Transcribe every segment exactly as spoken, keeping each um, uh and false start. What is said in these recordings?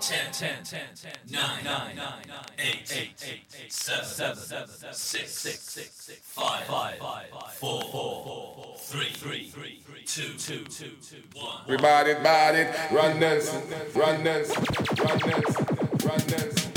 ten, ten, ten, ten, nine, nine, nine, eight, eight, eight, seven, seven, six, six, five, five, four, four, three, three, two, two, two, one. We bought it, bought it, run this, run this, run this, run this.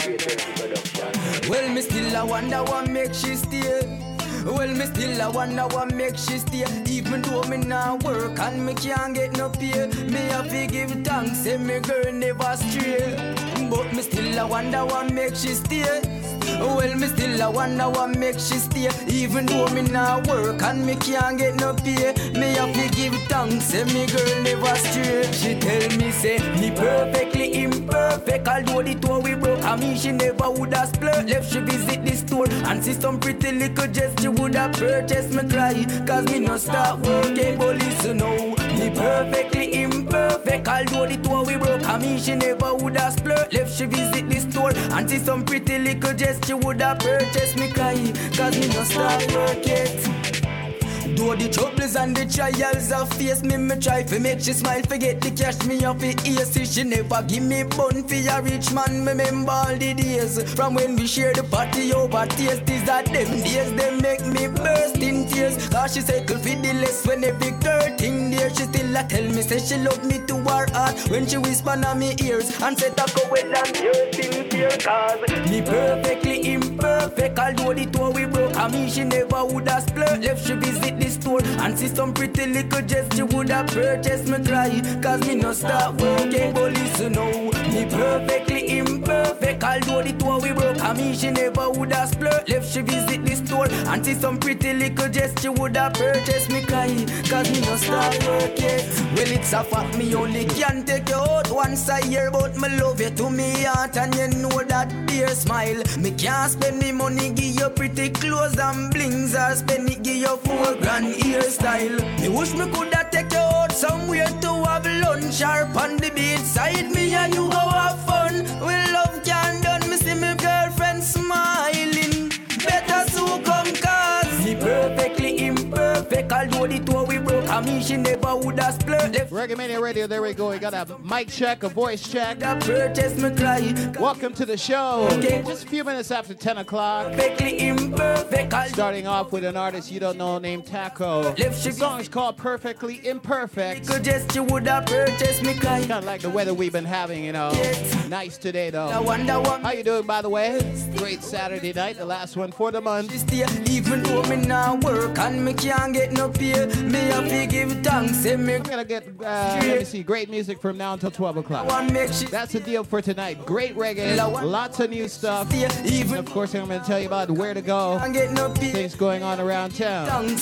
Well, me still I wonder what make she stay. Well, me still I wonder what make she stay. Even though me not work and me can't get no pay, me have to give thanks, say me girl never stray. But me still I wonder what make she stay. Well, me still I wonder what make she stay. Even though me not work and me can't get no pay, me have to give thanks, say me girl never stray. She tell me say me perfectly imperfect. Although the two we broke, I mean she never would have split. Left she visit the store and see some pretty little dress she would have purchased. Me cry cause me no start working. But listen now, me perfectly imperfect. Although the two we broke, I mean she never would have split. Left she visit the store and see some pretty little dress she would have purchased. Me cry cause me no start working. Though the troubles and the trials of face me, me try to make she smile. Forget the cash me off the ear. See she never give me bun for a rich man. Me remember all the days from when we share the party over taste. These are them days they make me burst in tears. Cause she cycle for the less when every girl thing there. She still a tell me say she love me to her heart when she whisper on me ears and say talk away and yours in fear. Cause me perfectly imperfect. Although the two we broke, I mean she never would have split. Left she visit the store and see some pretty little dress she would have purchased. Me cry cause me no start working. But listen now, me perfectly imperfect. Although the two we broke, I mean she never would have split. Left she visit the store and see some pretty little dress she would have purchased. Me cry cause me no start working. Well, it's a fact me only can take you out once a year, but me love you to me heart and you know that dear smile. Me can't spend me money give you pretty clothes and blings, or spend it give you four grand hairstyle. Me wish me coulda take you out somewhere to have lunch, sharp on the beach side me and you go have fun. We love can done, me see me girlfriend smiling. Better so come cause me perfectly imperfect. Although the two we broke, I mean she never would have split. Reggae Mania Radio, there we go. We got a mic check, a voice check. Purchase me cry. Welcome to the show. Okay. Just a few minutes after ten o'clock. Perfectly imperfect. Starting off with an artist you don't know named Taco. The song is called Perfectly Imperfect. Could just you would have purchased me cry. Kind of like the weather we've been having, you know. Yes. Nice today though. I wonder what. How you doing, by the way? Great Saturday night, the last one for the month. Even though me not work and me can't get no pay, me have to give thanks. Say me I'm gonna get uh, let me see great music from now until twelve o'clock. That's the deal for tonight. Great reggae, lots of new stuff. And of course, I'm gonna tell you about where to go. Things going on around town.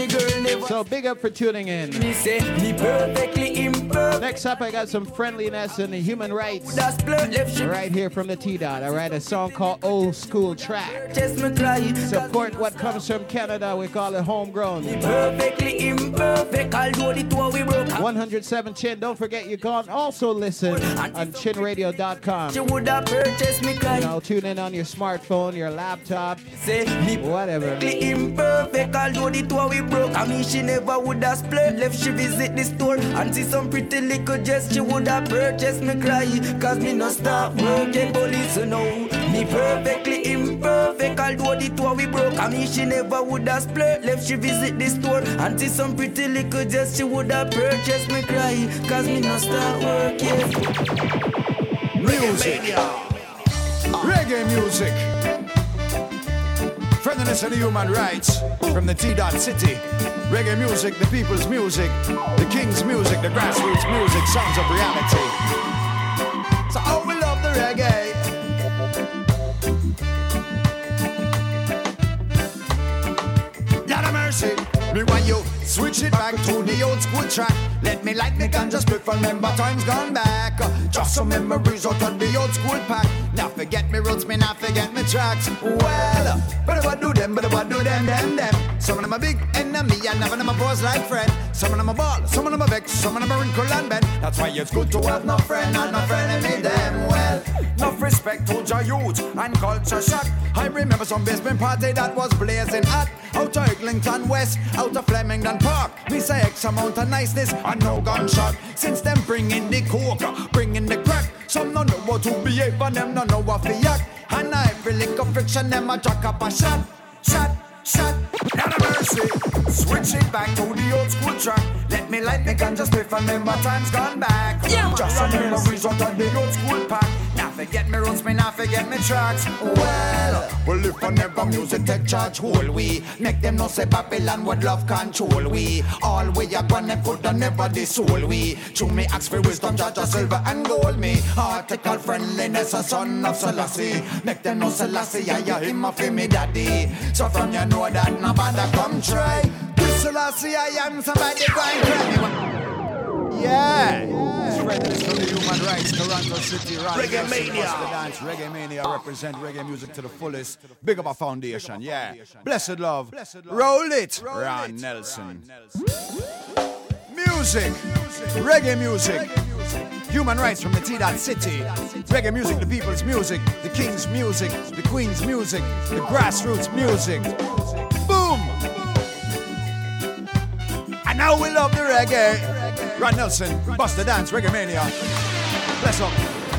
So big up for tuning in. Next up, I got some friendliness and human rights right here from the T-Dot. I write a song called Old School Track. Support what comes from Canada. We call it homegrown. Perfectly imperfect. one oh seven Chin. Don't forget you can also listen on chin radio dot com. You would have purchased me cry. You know, tune in on your smartphone, your laptop, whatever. Imperfect. Although the two we broke, I mean she never would have split. Left she visit the store and see some pretty little dress she would have purchased. Me cry cause me no stop working. But listen now, me perfectly imperfect. Although the two we broke, I mean she never would have split. Left she visit the store and see some pretty little dress she would have purchased. Me cry cause me no start working. Music, reggae music, friendliness and human rights from the T-Dot City. Reggae music, the people's music, the king's music, the grassroots music, sounds of reality. So oh, we love the reggae. Lord of mercy, me want you switch it back to the old school track. Let me light me ganja split, remember times gone back. Just some memories out of the old school pack. Now forget me roots, me not forget me tracks. Well, but what do them, but what do them, them, them. Some of them are big enemy and none of them are pose like friend. Some of them are ball, some of them are vex, some of them are wrinkle and bend. That's why it's good to have no friend and no frenemy them. Well, enough respect to your youth and culture shock. I remember some basement party that was blazing hot. Out of Eglinton West, out of Flemington Park. We say X amount of niceness and no gunshot. Since them bringing the coke, bringing the crack. Some don't know to behave and them no know what to act. And every lick of friction, them a jack up a shot, shot, shot. Not a mercy. Switch it back to the old school track. Let me light me ganja spliff and remember times gone back. Yeah, just some memories out of the old school pack. Now forget me roots, me now forget me tracks. Well, well if I never music take charge, whole we make them know say Babylon would love control we. All we are gonna put on never the soul we. To me ask for wisdom, judge silver and gold me. Article friendliness, a son of Selassie. Make them know Selassie, I hear him of me daddy. So from you know that nobody come try. This Selassie I am somebody going crazy. Yeah, spread this from the human rights, Toronto City, Reggae Mania. The dance, Reggae Mania represent reggae music to the fullest. Big up our foundation, yeah. Blessed love, roll it, Ron Nelson. Music, reggae music, human rights from the T-Dot City. Reggae music, the people's music, the king's music, the queen's music, the grassroots music. Boom! And now we love the reggae. Ron Nelson, bust the dance, Reggae Mania. Bless up.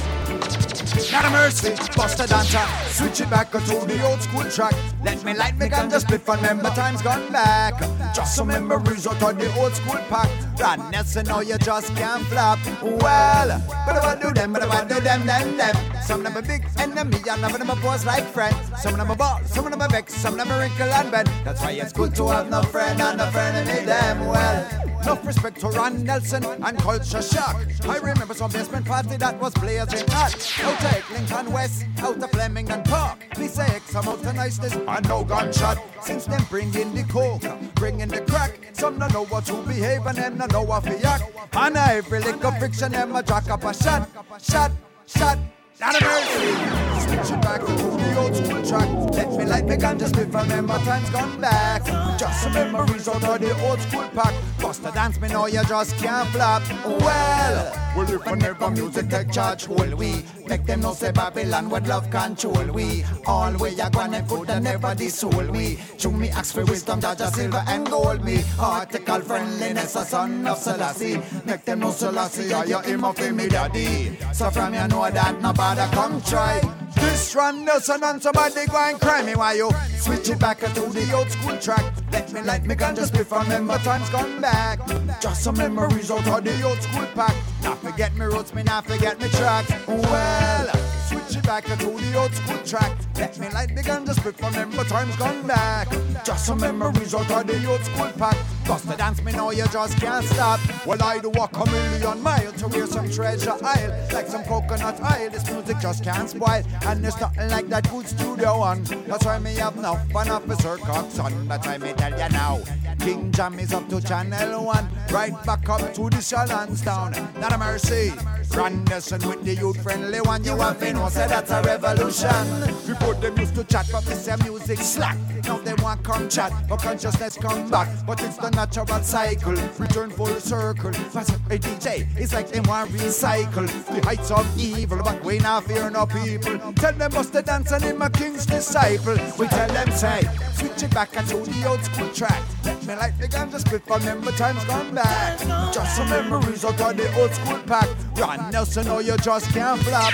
Not a mercy, bust the dancer. Switch it back to the old school track. Let me light me ganja split and remember times gone back. Just some memories out of the old school pack. Ron Nelson, now you just can't flop. Well, but I do them, but I do them, them, them. Some of them a big enemy, and some of them a pose like friends. Some of them a ball, some of them a vex, some of them a wrinkle and bend. That's why it's good to have no friend and no friend in them. Well, enough respect to Ron Nelson and Culture Shock. I remember some basement party that was blazing hot. Out of Eglinton West, out of Flemington Park. Lisa X, I'm out to niceness and no gunshot. Since them bring in the coke, bring in the crack. Some don't know what to behave and them don't know what to act. And every lick of friction, them a jack up a shot, shot, shot. Not a mercy. Switch it back to the old school track. Let me light me ganja split from remember times gone back. Just some memories out of the old school pack. Bust the dance, me know you just can't flop. Well, well if whenever music take charge, whole we make them know say Babylon would love control we. All we are gonna put and never the soul we. To me ask for wisdom, Jaja silver and gold me. Article friendliness, a son of Selassie. Make them know Selassie, I you him of me daddy. So from you know that nobody come try. This Ron Nelson and somebody go and cry me why you switch it back to the old school track. Let me light me ganja split from remember times gone back. Just some memories out of the old school pack. Not forget me roots, me not forget me tracks. Well, switch it back to the old school track. Let me light me ganja split from remember times gone back. Just some memories out of the old school pack. Bust the dance, me know you just can't stop. Well, I do walk a million miles to wear some treasure isle. Like some coconut oil, this music just can't spoil. And there's nothing like that good studio one. That's why me have enough fun Officer Cox on. That's why me tell you now. King Jam is up to channel one. Right back up to the Shallons town. Not a mercy. Ron Nelson with the youth friendly one. You have been no say that's a revolution. Before them used to chat but this their music slack. Now they want come chat but consciousness come back. But it's the natural cycle. Return full circle. What's up, a D J? It's like they want recycle. The heights of evil but we not fear no people. Tell them bust the dance and him a king's disciple. We tell them say switch it back and to the old school track. Let me like the ganja split from remember times gone back. Just some memories out of the old school pack. Ron Nelson, oh you just can't flop.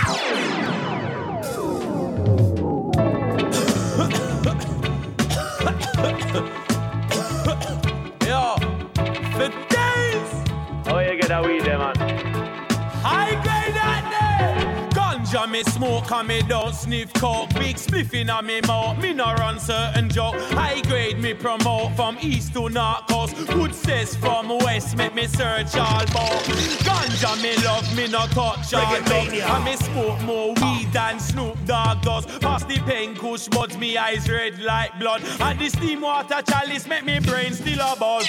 Yo, for days. How you get a weed, man? High grade that day. Ganja me smoke and me don't sniff coke. Big spliff in a me mouth, me no run certain joke. High grade me promote from east to north coast. Good says from west make me search all about. Ganja me love, me no touch all dog. And me smoke more weed than Snoop Dogg does. Pass the pen kush buds, me eyes red like blood. And the steam water chalice make me brain still a buzz.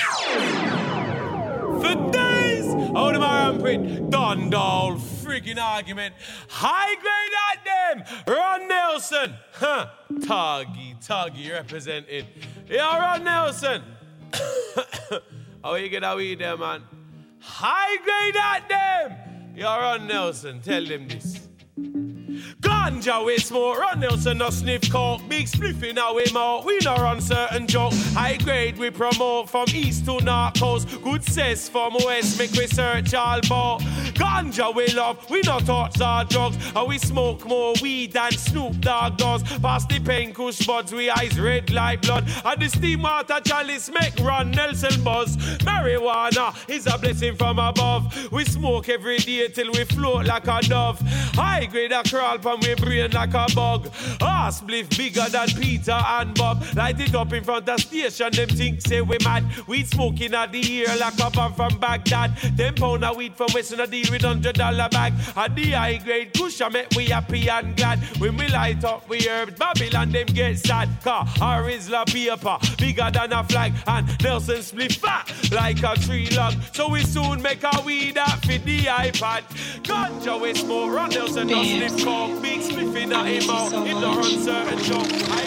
For days, out of my rampant, Dundall, freaking argument. High grade at them, Ron Nelson. Huh, Toggy, Toggy represented. Yeah, Ron Nelson. How you get a weed there, man? High grade at them. Yeah, Ron Nelson, tell them this. God! Ganja we smoke, run Nelson no sniff coke. Big spliff in our mouth, we no run certain joke. High grade we promote from east to north coast. Good cess from west, make we search all about. Ganja we love, we no touch our drugs. And we smoke more weed than Snoop Dogg does. Past the pain kush buds, we eyes red like blood. And the steam water chalice make run Nelson buzz. Marijuana is a blessing from above. We smoke every day till we float like a dove. High grade a crawl from we brain like a bug. Ah, spliff bigger than Peter and Bob. Light it up in front of station, them think say we mad. We smoking at the ear like a bomb from Baghdad. Ten pound of weed from Western a deal with hundred dollar bag. At the high grade kush I make we happy and glad. When we light up we herbs, Babylon them get sad. Car our Isla paper bigger than a flag. And Nelson spliff fat like a tree log. So we soon make our weed up for the iPad. Ganja we smoke, run Nelson no sniff coke. Big spliff in a him out, in the uncertain joke. I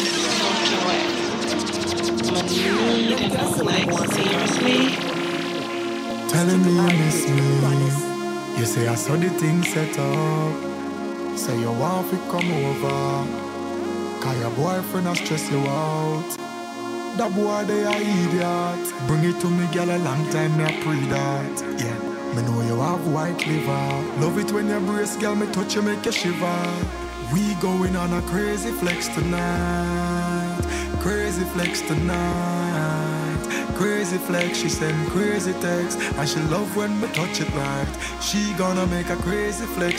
like seriously. Telling me you miss me. You say I saw the thing set up. Say you want to come over. Cause your boyfriend has stressed you out. That boy they are idiot. Bring it to me girl a long time me a pre that. Yeah. Me know you have white liver. Love it when you brace, girl, me touch you, make you shiver. We going on a crazy flex tonight. Crazy flex tonight. Crazy flex, she send crazy text. And she love when me touch it right. She gonna make a crazy flex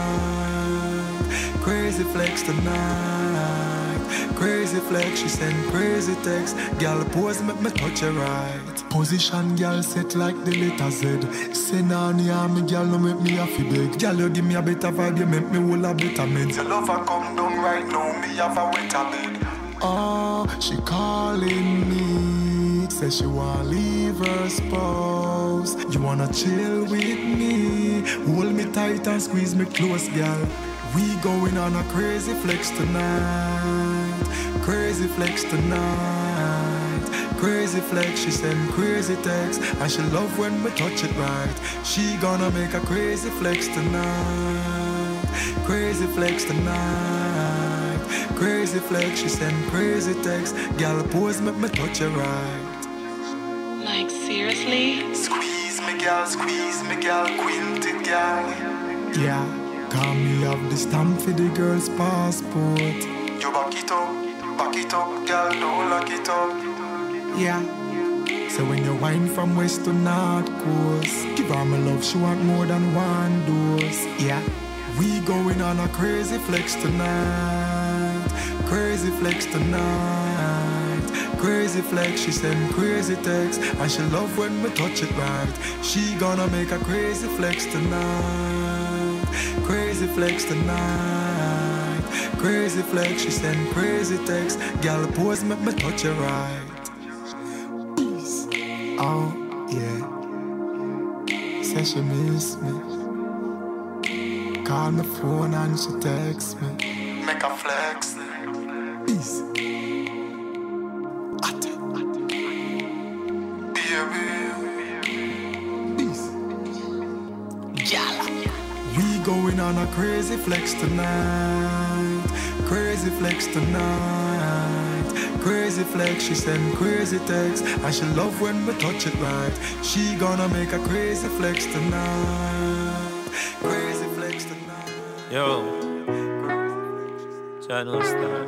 tonight. Crazy flex tonight. Crazy flex, she send crazy text. Girl pose, make me touch it right. Position, girl set like the letter Z. Send on ya, me girl no make me a fi beg. Girl you give me a better vibe, you make me hold a better meds. Your lover come down right now, me have a wetter bed. Oh, she calling me. Say she wanna leave her spouse. You wanna chill with me. Hold me tight and squeeze me close, girl. We going on a crazy flex tonight. Crazy flex tonight. Crazy flex, she send crazy text. And she love when we touch it right. She gonna make a crazy flex tonight. Crazy flex tonight. Crazy flex, she send crazy text. Girl pose, make me touch it right. Like seriously? Squeeze me girl, squeeze me girl, quilted girl. Yeah, call me have the stamp for the girl's passport. You back it up, back it up, girl, don't lock it up. Yeah. So when you wine from west to north coast, give her my love, she want more than one dose. Yeah. We going on a crazy flex tonight. Crazy flex tonight. Crazy flex, she send crazy text. And she love when we touch it right. She gonna make a crazy flex tonight. Crazy flex tonight. Crazy flex, she send crazy text. Girl pose, make me touch it right. Oh, yeah. Say she miss me. Call my phone and she text me. Make a flex. Peace. Ate. Baby. Peace. Jala. We going on a crazy flex tonight. Crazy flex tonight. Crazy flex, she send crazy text. And she love when we touch it right. She gonna make a crazy flex tonight. Crazy flex tonight. Yo, Channel Star.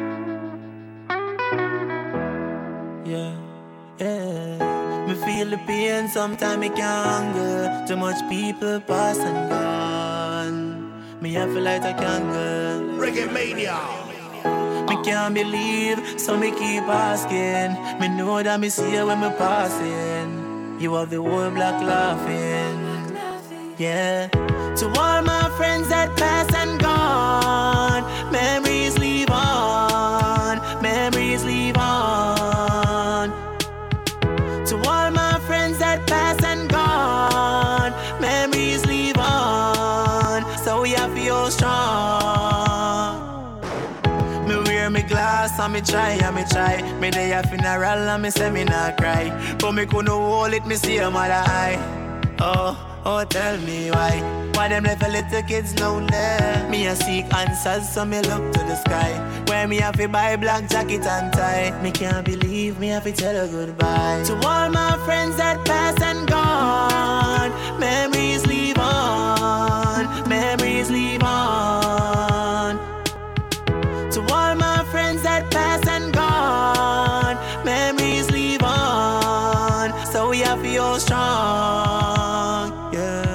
Yeah, yeah. Me feel the pain, sometimes I can't go. Too much people pass and gone. Me have to light a candle. Reggae Mania. Me can't believe, so me keep asking. Me know that me see you when me passing. You have the whole block laughing. Yeah. To all my friends that pass and gone, memories live on, memories live on. To all my friends that pass and gone, memories live on. So we have to feel strong. Me wear me glass and me try and me try. Me day a funeral and me say me not cry. But me couldn't hold it, me see a mother eye. Oh, oh, tell me why. Why them left a little kids lonely? Me a I seek answers, so me look to the sky. Where me have to buy black jacket and tie. Me can't believe me have to tell her goodbye. To all my friends that pass and gone, memories live on, memories live on. To all my friends that pass and gone, memories live on. So we have to be all strong, yeah.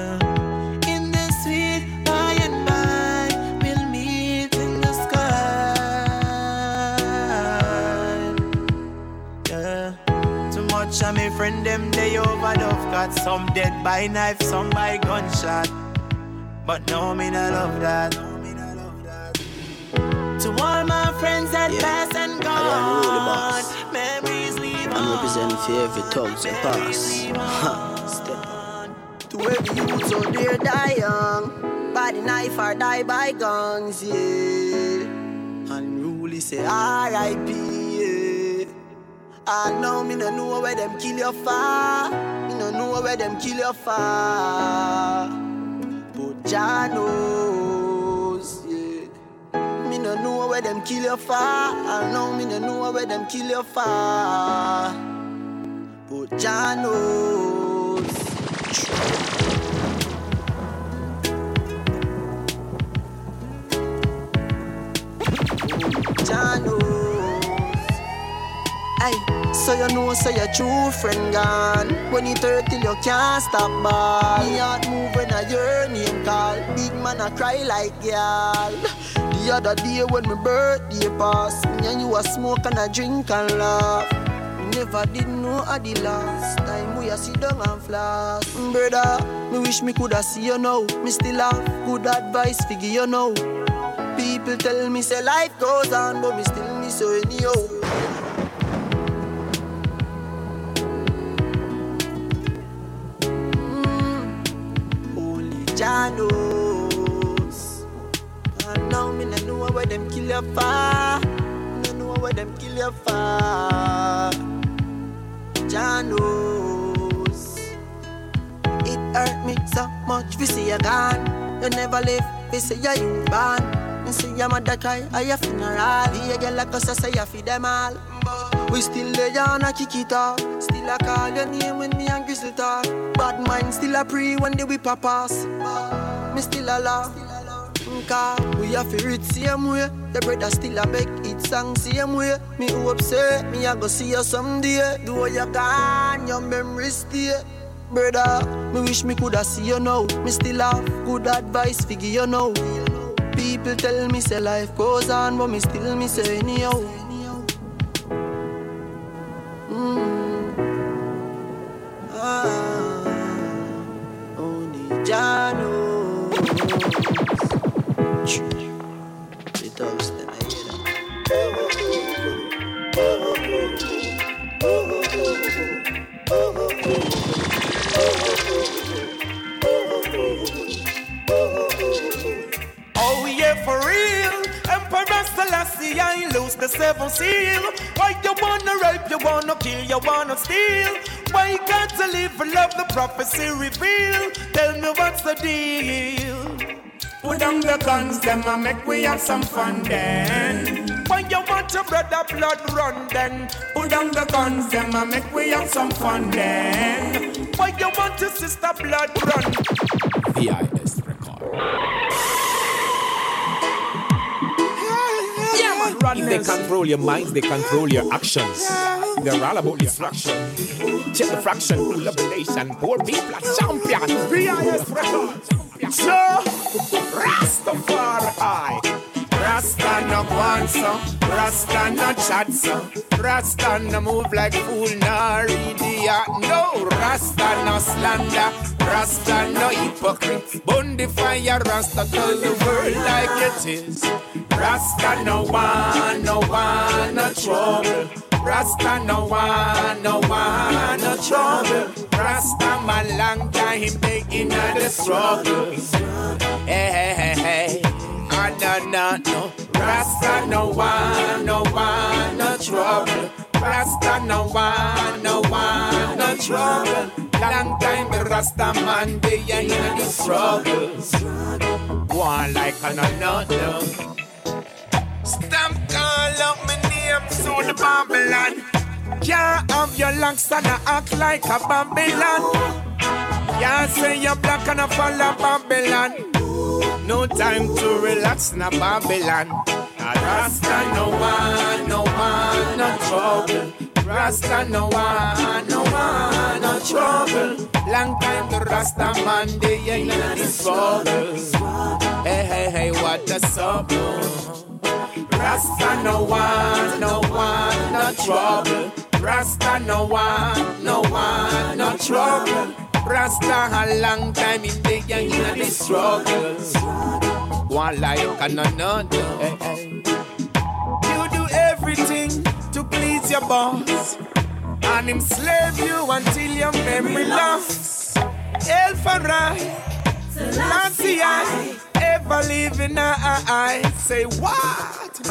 And my friend them they overdose. Got some dead by knife, some by gunshot. But no, me not love that. To all my friends that yeah. pass and gone, memories leave on. I'm representing for every thugs that pass. Step on. To every youth out there die young, by the knife or die by guns, yeah. Unruly say R I P, I know me no know where them kill you for. Me no know where them kill you for. But Jah knows, yeah. Me no know where them kill you for. I know me no know where them kill you for. But Jah knows. Jah knows. Ay, so you know, so your true friend gone. When you turn till you can't stop ball. Me heart move when I hear name call. Big man I cry like girl. The other day when my birthday pass, me and you a smoke and a drink and laugh. Never did know at the last time we a sit down and flash. Brother, me wish me coulda see you now. Me still have good advice figure you know. People tell me say life goes on, but me still miss you anyhow. Jah knows. And now me no know where them kill you for. No know where them kill you for. Jah knows. It hurt me so much. We see you gone. You never live. We say you born. Me see your mother cry at your funeral. The girl like us say you feed them all. We still there and a kick it off. Still a call your name when me and Grizzly talk. Bad mind still a pray when the whip a pass. Me still a laugh. Cause we have to read same way. The brother still a make it song same way. Me hope say me a go see you someday. Do you gone, your memory stay. Brother, me wish me coulda see you now. Me still have good advice figure you know. People tell me say life goes on, but me still me say anyhow. Jah knows. The dogs that I hear them. Oh yeah, for real. Emperor Selassie, I lose the seventh seal. Why you wanna rape, you wanna kill, you wanna steal? Why you got to live for love, the prophecy reveal? Tell me what's the deal? Put down the guns, them and make we have some fun then. Why you want your brother blood run then? Put down the guns, them and make we have some fun then. Why you want your sister blood run? V I S record. If they control your minds, they control your actions. They're all about distraction. Check the fraction, rule of the nation. Poor people are champion. V I S record. So, Rastafari. Rasta no answer, Rasta no chat so, Rasta no move like fool, no idiot. No, Rasta no slander, Rasta no hypocrite. Burn the fire, Rasta tell the world like it is. Rasta no one, no one, no trouble. Rasta no one, no one, no trouble. Rasta my long time begging the struggle. Hey, hey, hey, hey. Ah, no, no, no. Rasta no one, no one, no trouble. Rasta no one, no one, no trouble. Long time the Rasta man, they ain't in the struggles. One like another. Stamp call up my name, so the Babylon. Can't have your locks and act like a Babylon. Can't say you're black and a follow Babylon. No time to relax, na Babylon. Rasta no one, no one, no trouble. Rasta no one, no one, no trouble. Long time the Rasta man, they ain't in the struggles. Hey, hey, hey, what the trouble? Rasta no one, no one, no trouble. Rasta no one, no one, no trouble. Rasta a long time in the gang in the struggles. One like another. Hey, hey. You do everything to please your boss, and him slave you until your memory lost. El Farai, Selassie, I ever live in a eye. Say what?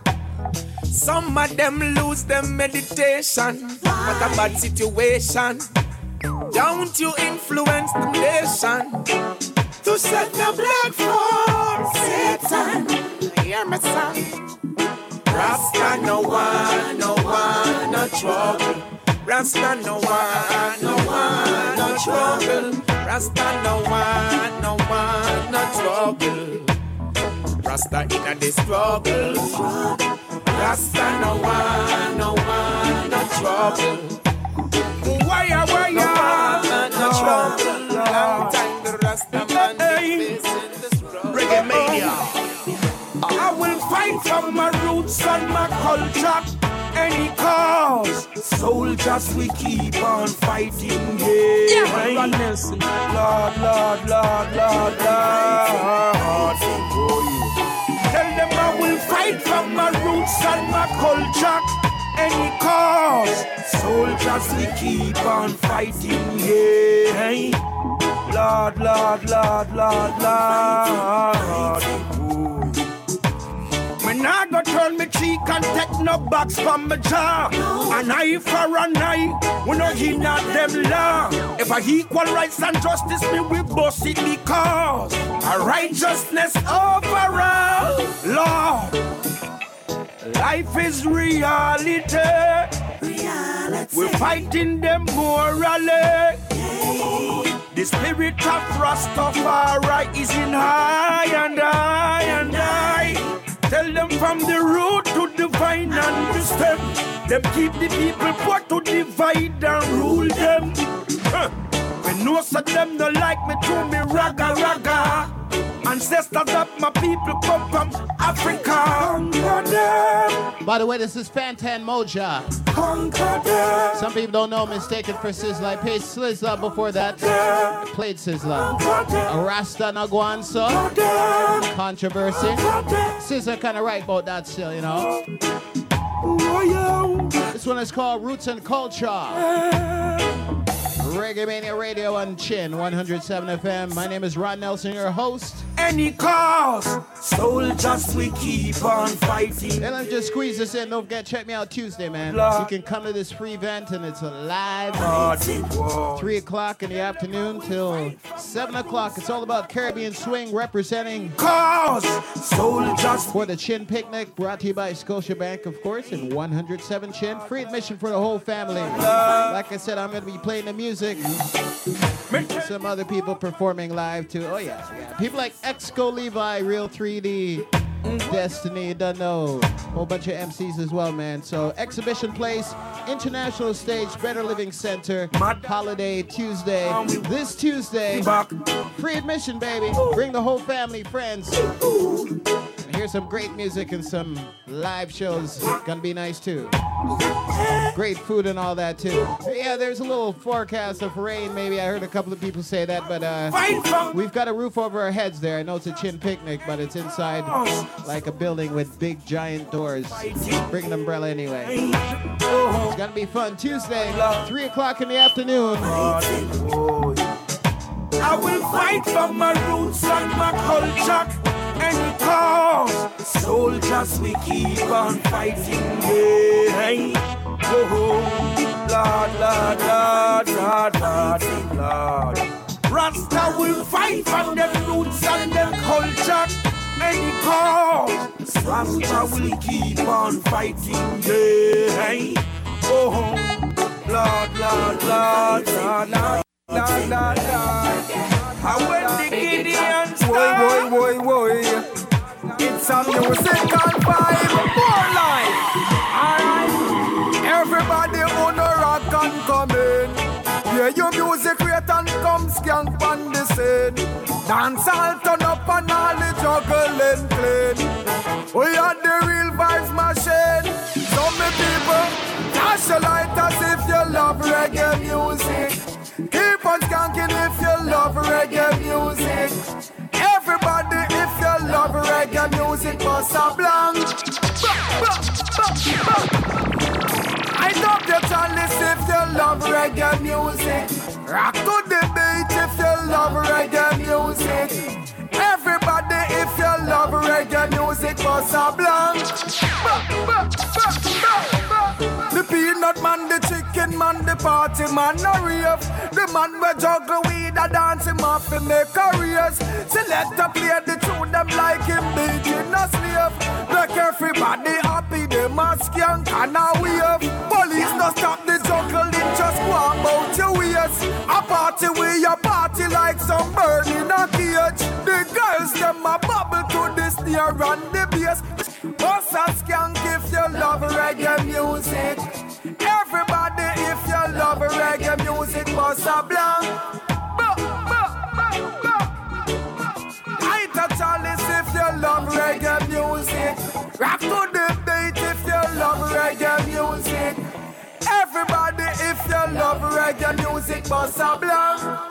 Some of them lose their meditation. What a bad situation. Don't you influence the nation to set the black for Satan. Hear me son. Rasta no one, no one, no trouble. Rasta no one, no one, no trouble. Rasta no one, no one, no trouble. Rasta in the struggle. Rasta no one, no one, no trouble. Why, why, no, no trouble. Long time the Rasta man is facing the struggle. Reggae mania. I will fight for my roots and my culture. Any cause, soldiers we keep on fighting. Yeah, yeah. Lord, Lord, Lord, Lord, Lord, Lord. Tell them I will fight for my roots and my culture. Any cause, soldiers we keep on fighting. Yeah, Lord, Lord, Lord, Lord, Lord. Me nah go turn me cheek and take no box from my jaw. An eye for an eye, we no hear not them law. If I equal rights and justice, me we boss it because a righteousness overall. Lord, life is reality. reality. We're fighting them morally. The spirit of Rastafari is in high and high and high. Tell them from the root to the vine and the stem. Them keep the people poor to divide and rule them. Huh. When most of them don't like me, to me raga raga. Ancestors of my people come from Africa. By the way, this is Fantan Moja. Some people don't know, mistaken for Sizzla. I played Sizzla before that. I played Sizzla. A Rasta Nagwanso. Controversy. Sizzla kind of right about that still, you know. This one is called Roots and Culture. Reggae Mania Radio on Chin, one oh seven F M. My name is Ron Nelson, your host. Any cause, soldiers we keep on fighting. And let me just squeeze this in. Don't forget, check me out Tuesday, man. Lord. You can come to this free event, and it's a live three o'clock in the afternoon till seven o'clock. It's all about Caribbean swing, representing cause, soldiers for the Chin Picnic, brought to you by Scotiabank, of course, and one oh seven Chin. Free admission for the whole family. Like I said, I'm going to be playing the music. Some other people performing live too. Oh yeah, yeah. People like Exco Levi, Real three D, Destiny, you don't know. Whole bunch of M Cs as well, man. So Exhibition Place, International Stage, Better Living Center, Holiday Tuesday. This Tuesday, free admission, baby. Bring the whole family, friends. And here's some great music and some live shows. Gonna be nice too. Great food and all that too. Yeah, there's a little forecast of rain. Maybe I heard a couple of people say that, but uh, we've got a roof over our heads there. I know it's a Chin Picnic, but it's inside like a building with big giant doors. Bring an umbrella anyway. It's gonna be fun. Tuesday, three o'clock in the afternoon. I will fight for my roots and my culture. Any cause, soldiers we keep on fighting. Yeah. Oh, Lord, Lord, Lord, Lord, Lord, Lord. Rasta will fight for them roots and them culture. Any cause, Rasta will keep on fighting, yeah. Oh, Lord, Lord, Lord, Lord, Lord, Lord, Lord, Lord. And when the Gideons start, boy, boy, boy, boy, it's a music on vibe, more life. Alright, everybody on the rock and come in. Yeah, your music rate and come skank on the scene. Dance all turn up and all the juggling clean. We are the real vibes machine. So many people, flash your light as if you love reggae music. Keep on skanking if you love reggae music. Everybody, if you love reggae music, bust a blank. I love your chalice if you love reggae music. Rock to the beat if you love reggae music. Everybody, if you love reggae music, bust a blank. The peanut man, the chicken man, the party man, no rave. The man we juggle weed, a dance him off and make careers. Select a play the tune, them like him beating a slave. Make everybody happy, them a skank and a wave. Police no stop the juggling, just go about your ways. A party with your party like some bird in a cage. The girls, them a bubble to the snare and the bass. Bust a skank if you love reggae music. Everybody, if you love reggae music, bust a blank. Light a chalice if you love reggae music. Rock to the beat if you love reggae music. Everybody, if you love reggae music, bust a blank.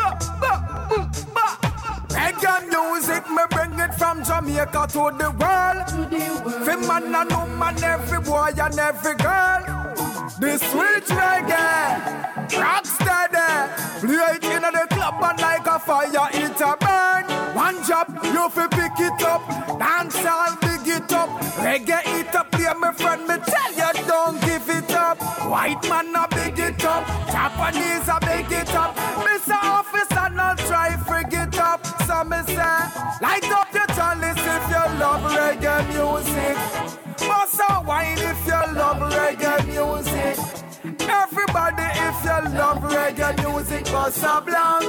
Reggae music, me bring it from Jamaica to the world. For man and woman, every boy and every girl. The sweet reggae, rock steady. Play it in the club and like a fire, it a burn. One job, you fi pick it up. Dance all, big it up. Reggae it up, play my friend, me tell you don't give it up. White man a big it up, Japanese a big it up. Mister Officer not try frig it up. So me say, light up your chalice if you love reggae music. Bust a wine if you love reggae music. Everybody if you love reggae music, bust a blank.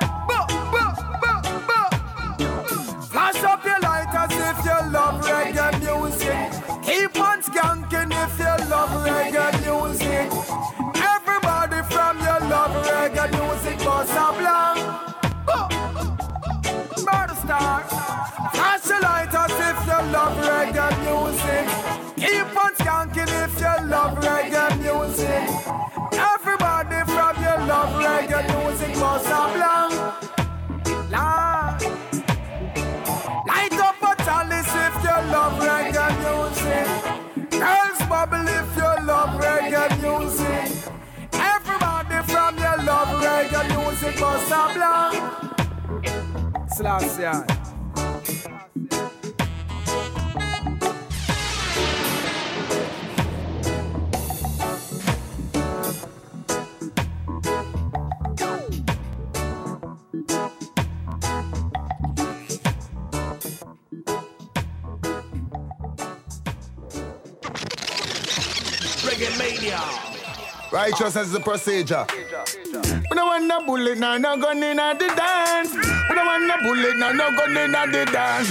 Flash up your lighters if you love reggae music. Keep on skanking if you love reggae music. Everybody from your love reggae music, bust a blank. Murder star. Flash your lighters if you love reggae music. Keep on skanking if you love reggae music. Everybody from your love reggae music, bust a blank. Lord. Light up a chalice if you love reggae music. Girls bubble if you love reggae music. Everybody from your love reggae music, bust a blank. Slash Reggae Mania. Righteousness is the procedure. We don't want no bullet, now no gun in the dance. We don't want no bullet, now no gun in the dance.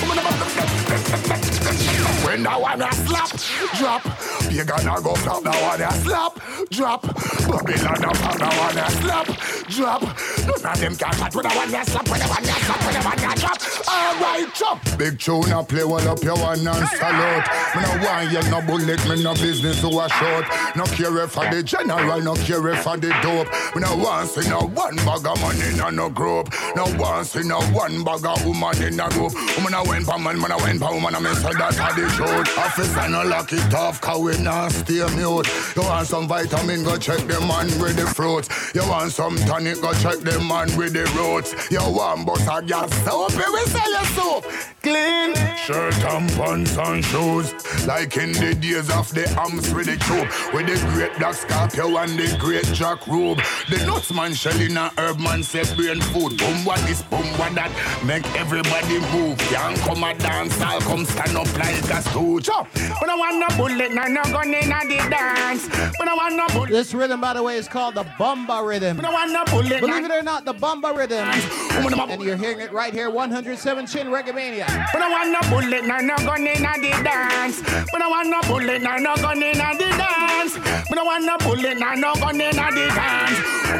When I wanna slap, drop. You gonna go flop, now wanna slap, drop. Babylon, now wanna slap, drop. None of them can catch when I wanna slap, when I wanna slap, when I wanna drop. Alright, chop. Big tune, I play one up your one and salute. Me no want you no bullet, me no business to a short. No care for the general, no care for the dope. Me no want see no one bag of money in no group. No want see no one bag of woman in a group. Woman a went for man, man a went for woman, I mean so that's how they shoot. Officer no lock it off, cause we not stay mute. You want some vitamin, go check the man with the fruits. You want some tonic, go check the the man with the roots. You want but a gas soap, we sell your soap. Clean shirt and pants and shoes, like in the days of the arms with the tube, with the great black Scorpio and the great Jack Rube. The nuts man shelling a herb man say brain food. Boom what this, boom what that, make everybody move. Can't come a dance, I'll come stand up like a stooge. But I want no bullet, no no gun in the dance. But I want no bullet. This rhythm, by the way, is called the Bumba rhythm. But I want no bullet. Believe it or not, the Bumba rhythm. And you're hearing it right here, one oh seven Chin Reggae Mania. But I want no bullet, no no gun in the dance. But I want no bullet, no no gun in the dance. But I want no bullet, no no gun in the dance.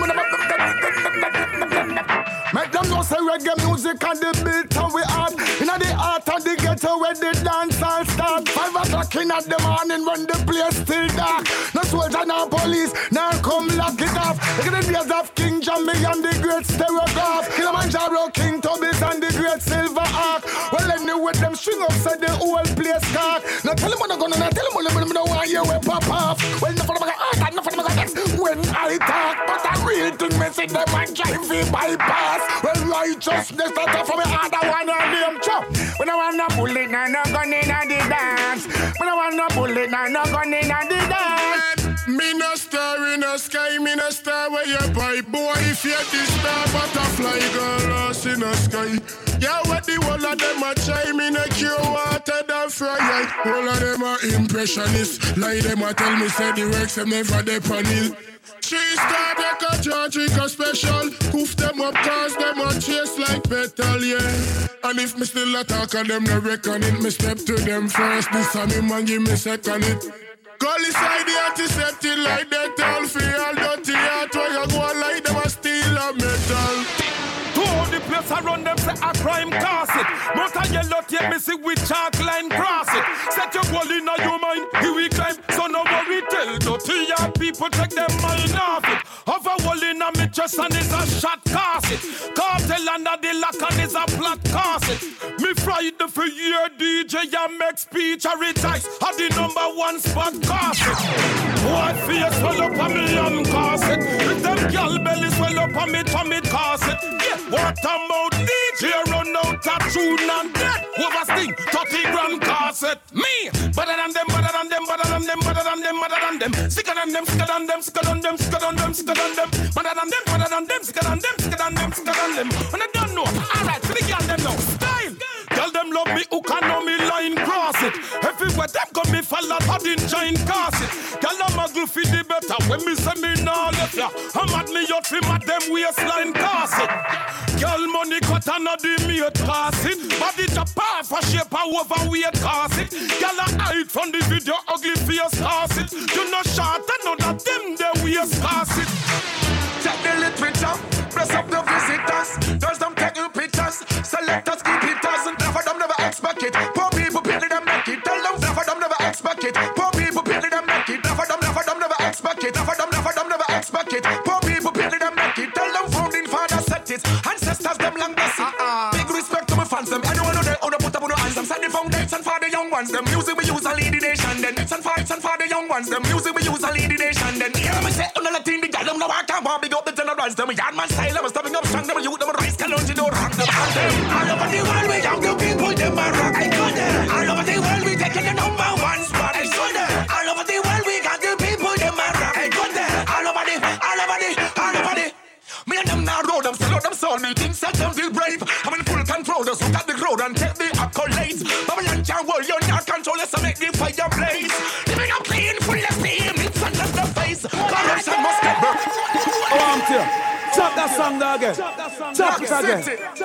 Make them know say reggae music and the beat how we art. Inna the art and the ghetto where the dance all start. Five o'clock inna the morning when the place still dark. No soldier, no police, now come lock it off. Look at the days of King Jammy and the great Stereograph. Kilimanjaro, King Tobis and the great Silver Ark. Well anyway, them string up said the whole place dark. Now tell them what I'm gonna, now tell them what I'm gonna, now want you will pop off. Well enough of them got art, enough of them got next. When I talk, but I real thing me see them and drive it bypass. Well, righteousness that up for me, I don't want to name chop. When I want no bullet, no no gun in the dance. When I want no bullet, no no gun in the dance. Me no star in the sky, me no star where you buy. Boy, if you're the star, butterfly girl lost in the sky. Yeah, what the whole of them a try, me no cure water than fry. All of them are impressionists, like them a tell me say the works them never dey on it. She start like a Georgica a special. Hoof them up, cause them a chase like petal, yeah. And if me still attack and them no reckon it, me step to them first. This and him and give me second it. Gully side the antiseptic like that all feel all dirty heart where you go like them a steal a metal. To all the place around them say a crime cause it. Mount a yellow tape me see with chalk line cross it. Set your goal in your mind, here we climb. So no worry, tell dirty your people take them mind off it. Have a wall in a me chest and it's a shot cast it. Cartel under the lock and it's a plot cast it. Me frightened for year D J and make speech a retires. Have the number one spot cast it. What face swell up on me and cast it. With them girl belly swell up on me tummy cast it. Yeah, what about D J run out a tune and dead. Oversting thirty grand cast it. Me, better than them, better than them, better than them, better than them, better than them. Sicker than them, sicker than them, sicker than them, sicker than them, sicker than them. Better than them, better than them, sicker than them, sicker than them, sicker than them. And I don't know. Alright, so the girl them know. Style. Tell them love me who can know me line cross it. Everywhere them got me fall out hard in giant cast it. Tell them a glue feed the better when me say me nah left ya. I'm at me out trim at them waistline cast it. Girl money cut and not the mate cast it. Body chop off a shape a overweight cast it. Girl a hide from the video ugly face cast it. You no short and none of them they waist cast it. Check the literature, press up the visitors. Does them take you pictures, select us, keep it us. And never them never expect it. Poor people pity them make it. Tell them never them never expect it. Poor people pity them make it. Never them never them never expect it. Never them never them never expect it. Poor people pity them make it. Tell them founding father set it. Ancestors them long bless it. Big respect to my fans them. Anyone know they wanna put up on the hands them. Set the foundation for the young ones. Them music we use a lead the nation. Then it's and for it's and for the young ones. Them music we use a lead the nation. Then hear me say on the team the gal them no I can't want big up the generals. Them yard man style. Them stepping up strong. Them youth them rise. Calonge don't rock them on them. All over the world we young people them a rock. I got them. All over the world we taking the number one spot. I got them. All over the world we got the people them a rock. I got them. All over the, all over the, all over the. Me and them now road them, sell out them soul. Me think set them feel brave. I'm in full control. Just look at the crowd and take the accolades. Babylon can't hold you not control. Let's make the fire blaze. Living up clean, full of steam. It's under the face. Corruption must get burnt. Oh, I'm here. Chop that song there again. Chop it again.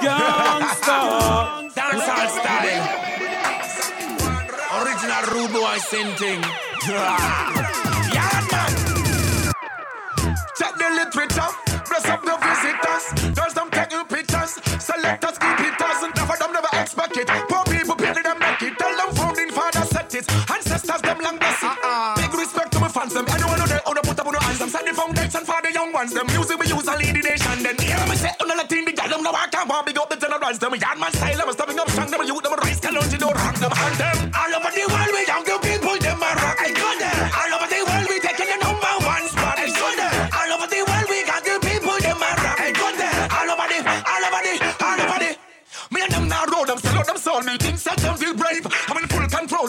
Gangsta. Dancehall style. Original rude boy singing. Yeah, man. Check the literature. Press up the visitors. Does them take you pictures. Select us, keep it us. And never them never expect it. Poor people pity them make it. Tell them founding father set it. Ancestors them long bless it. Big respect to my fans them. Anyone know they wanna put up on the hands them. Set the foundation for the young ones. Them music we use a lead the nation. Then hear me say on the team the gal them no I can't want big up the generals. Them yard man style. Them stepping up strong. Them youth them rise. Calonge don't rock them on them. All over the world we young people them a rock. I got them. All over the world we taking the number one spot. I got them. All over the world we got the people them a rock. I got them.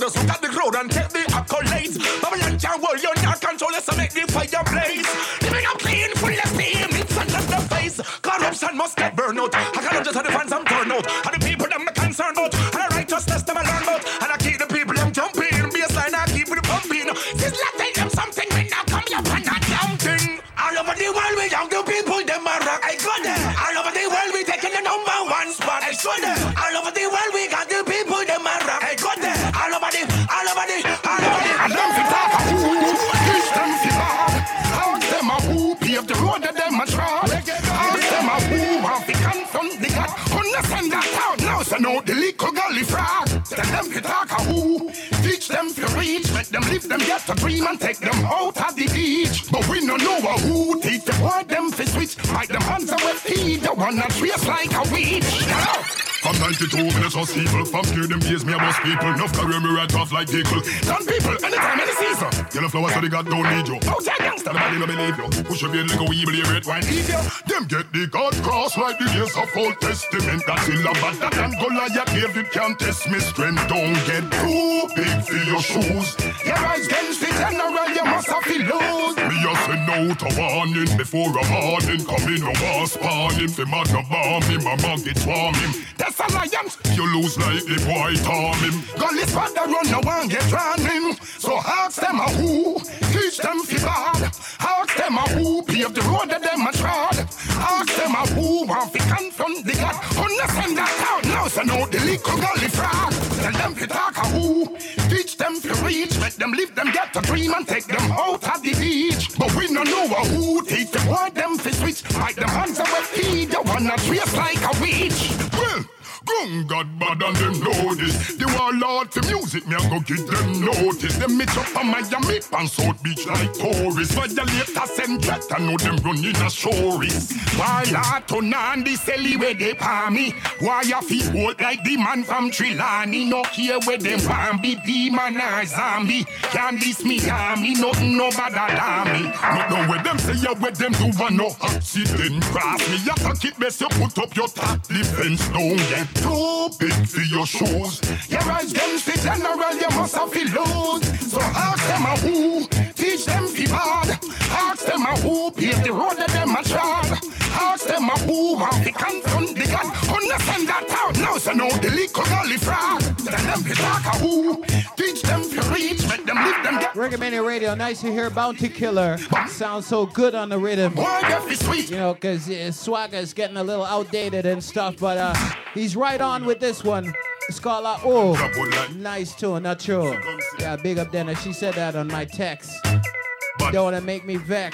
just look at the crowd and take the accolades. Babylon can't hold you, not control us, so make the fire blaze. Living up clean, full of steam, in front of the face. Corruption must get burned out. I cannot just have the fans, I'm turned out. And the people them concerned about. And the righteousness them I learn about. And I keep the people them jumping. Baseline I keep it pumping. Since last tell them something, we now come up and that damn thing. All over the world we have the people them a rock. I got them. All over the world we taking the number one spot. I saw them. All over the world we got the people them a rock. I got them. All over the, all over the, all over the. And them fi talk a who, teach them fi bad. Ask them a who pave the road that them a trod. Ask them a who want fi confront the God. Understand that out now, so know the little gully frog. Tell them fi talk a who, teach them fi reach. Make them live them get a dream and take them out of the beach. But we no know a who, teach them word them fi switch. Like them hands away feed, the one that trace like a weed. From ninety-two minutes of people, from scared them days, me a most people. Enough career me right off like people. Done people, anytime, any season. Yellow flowers so they got don't need you. Out your gangster, nobody no believe you. Push your beard like a weevil, you rate wine eat you. Them get the God cross like the days of Old Testament. That's still a bad that and Goliath, David can't test me strength. Don't get too big for your shoes. Your eyes against the general, you must have to lose. Me a send out a warning before a morning. Come in no war spawn him. The man no bomb him, a man get swarm him. That's alliance. You lose like the boy Tom him. Gully's father run no one get drowning. So ask them a who, teach them fi bad. Ask them a who, pave the road that them a trod. Ask them a who want fi confront the God. Understand that out now, so know the little gully frog. Tell them fi talk a who, teach them fi reach. Make them live them get a dream and take them out of the beach. But we no know a who, teach them word them fi switch. Like them hands away feed, the one that trace like a witch. Well, Gung God bad and them know this. The warlord to music, me a go give them notice. Them meet up on Miami and South Beach like tourists. Violators and threat, I know them running a stories. While I turn on the celly where they palm me. Why you feel old like the man from Trelawney. No care where them want be demon or zombie. Can't diss me, army, nothing no bad alarm me. Not know where them say ya, where them do one no accident. Cross me, you talk it best, you put up your top defense. Don't get too big for your shoes. Your eyes against the general, you must have to lose. So ask them a who, teach them fi bad. Ask them a who, pave the road that them a trod. Ask them a who, want to confront the God. Understand that out now, so know the little gully frog. Tell them fi talk a who, teach them fi reach. Make them live them get. Reggae Mania Radio, nice to hear Bounty Killer. Sounds so good on the rhythm. Boy, that be sweet. You know, cause his swagger is getting a little outdated and stuff, but uh, he's right on with this one. It's called uh, oh, nice tune, not true. Yeah, big up Dennis. She said that on my text. Don't wanna make me vex.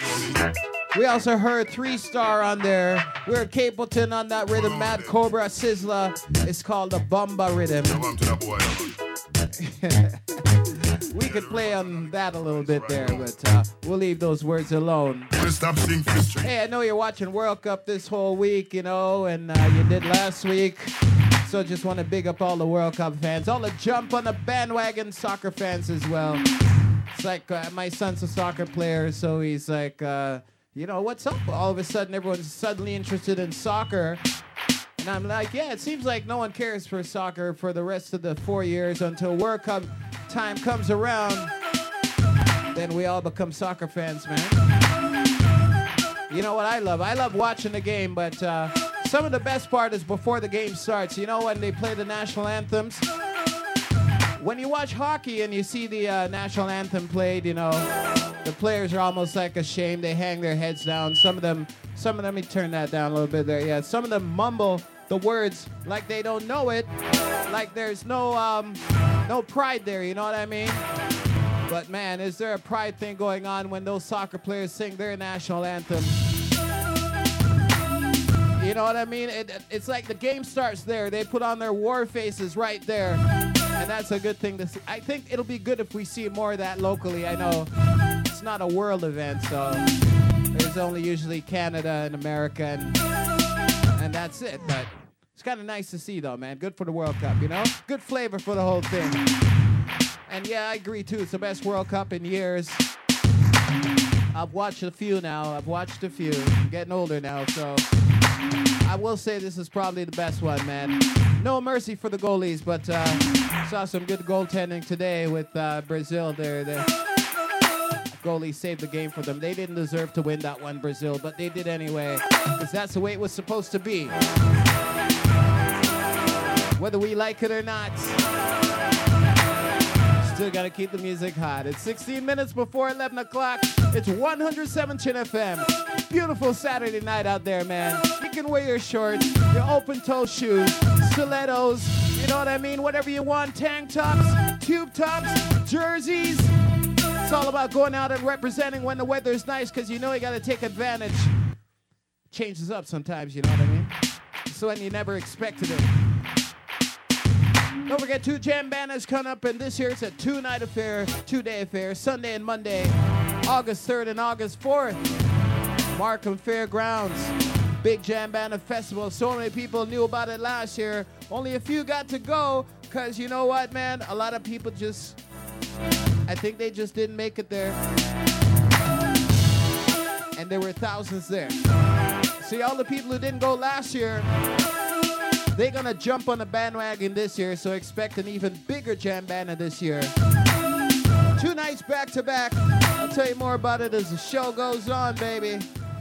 We also heard Three Star on there. We heard Capleton on that rhythm. Mad Cobra, Sizzla. It's called the Bumba rhythm. We could play on that a little bit there, but uh, we'll leave those words alone. Hey, I know you're watching World Cup this whole week, you know, and uh, you did last week. So just want to big up all the World Cup fans, all the jump on the bandwagon soccer fans as well. It's like uh, my son's a soccer player, so he's like, uh, you know, what's up? All of a sudden, everyone's suddenly interested in soccer. And I'm like, yeah, it seems like no one cares for soccer for the rest of the four years until World Cup time comes around. Then we all become soccer fans, man. You know what I love? I love watching the game, but uh, some of the best part is before the game starts. You know when they play the national anthems? When you watch hockey and you see the uh, national anthem played, you know, the players are almost like ashamed. They hang their heads down. Some of them, some of them, let me turn that down a little bit there. Yeah, some of them mumble the words like they don't know it, like there's no, um, no pride there. You know what I mean? But man, is there a pride thing going on when those soccer players sing their national anthem? You know what I mean? It, it's like the game starts there. They put on their war faces right there. And that's a good thing to see. I think it'll be good if we see more of that locally. I know it's not a world event, so there's only usually Canada and America, and, and that's it. But it's kind of nice to see, though, man. Good for the World Cup, you know? Good flavor for the whole thing. And yeah, I agree, too. It's the best World Cup in years. I've watched a few now. I've watched a few. I'm getting older now, so I will say this is probably the best one, man. No mercy for the goalies, but uh, saw some good goaltending today with uh, Brazil. There, the goalie saved the game for them. They didn't deserve to win that one, Brazil, but they did anyway, because that's the way it was supposed to be. Whether we like it or not, still gotta keep the music hot. It's sixteen minutes before eleven o'clock. It's one oh seven Chin F M. Beautiful Saturday night out there, man. You can wear your shorts, your open-toe shoes, stilettos, you know what I mean? Whatever you want, tank tops, tube tops, jerseys. It's all about going out and representing when the weather's nice, because you know you gotta take advantage. Changes up sometimes, you know what I mean? So when you never expected it. Don't forget, two jam banners coming up, and this year it's a two-night affair, two-day affair, Sunday and Monday, August third and August fourth. Markham Fairgrounds, big jam banner festival. So many people knew about it last year. Only a few got to go, because you know what, man? A lot of people just, I think they just didn't make it there. And there were thousands there. See, all the people who didn't go last year, they're going to jump on the bandwagon this year, so expect an even bigger jam banner this year. Two nights back to back. I'll tell you more about it as the show goes on, baby.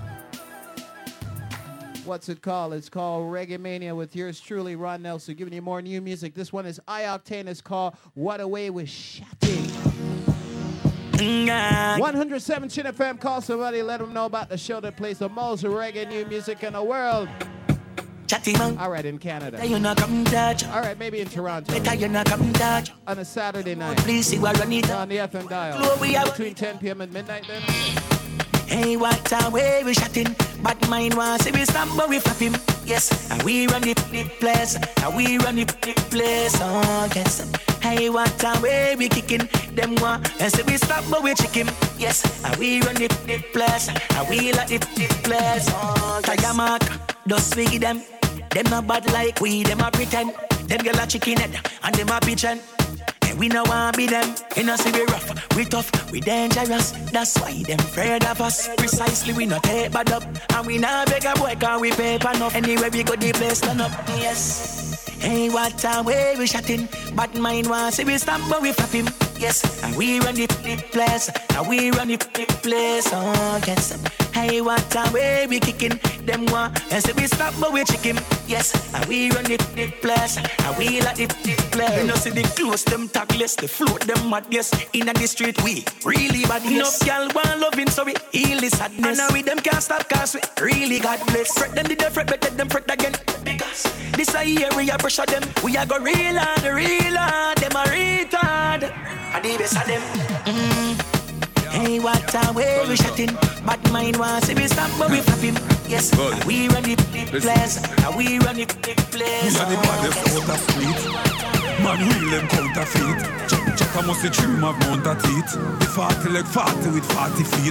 What's it called? It's called Reggae Mania with yours truly, Ron Nelson, giving you more new music. This one is I-Octane. It's called What A Way With Shatty. one oh seven Chin F M. Call somebody, let them know about the show that plays the most reggae new music in the world. All right, in Canada. All right, maybe in Toronto. On a Saturday night. On the F M dial. Between ten p.m. and midnight then. Hey, what a way we shotting. But mine was say we stop but we flap him. Yes, and we run the, the place. And we run the, the place. Oh, yes. Hey, what a way we kicking. Them one and say we stop but we chick him. Yes, and we run the, the place. And we like the, the place. Oh, yes. Tiger Mark, just we them. Them not bad like we, them a pretend. Them girl a chicken head, and them a pigeon. And we no want be them. You know see we rough, we tough, we dangerous. That's why them afraid of us. Precisely we not take bad up. And we not beg a boy cause we paper enough. Anyway we go the place turn up, yes. Hey, what a way we shotting. But mine was say we stop but we flap him. Yes, and we run the, the place. And we run the, the place. Oh, yes. Hey, what a way we kicking. Them one and say we stop but we chick him. Yes, and we run the, the place. And we like the, the place. You know see the close them tagless. The float them mad, yes. In the street we really bad. No girl want loving so we heal the sadness. And now we them can't stop cause we really God bless. Fret them did they fret better them fret again. Because this a year we a pressure them. We a go real hard, real hard. Them a retard. And the best of them. Mm. Hey, what a way we shotting. But mine was if we stop but we flap him. Yes, and we run the place. And we run the place. We are the baddest out of street. Man real them counterfeit. Chuck chuck a musty trim of mount a teeth. The forty leg forty with forty feet.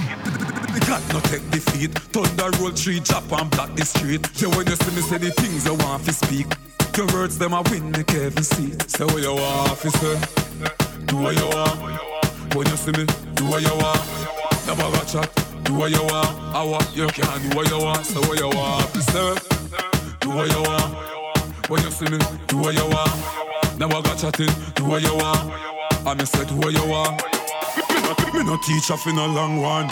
The cat no take defeat. Thunder roll tree chop and block the street. Yeah, when you see me say the things you want to speak. Your words them a win the Kevin see. Say what you want officer. Do what you want. When you see me, do what you want. Never got chat. Do what you want. I want you can do what you want. Say what you want officer. Do what you want. When you see me, do what you want. Never got chatting. Do what you want. I me say do what you want. Me no, me no teach off in a long one.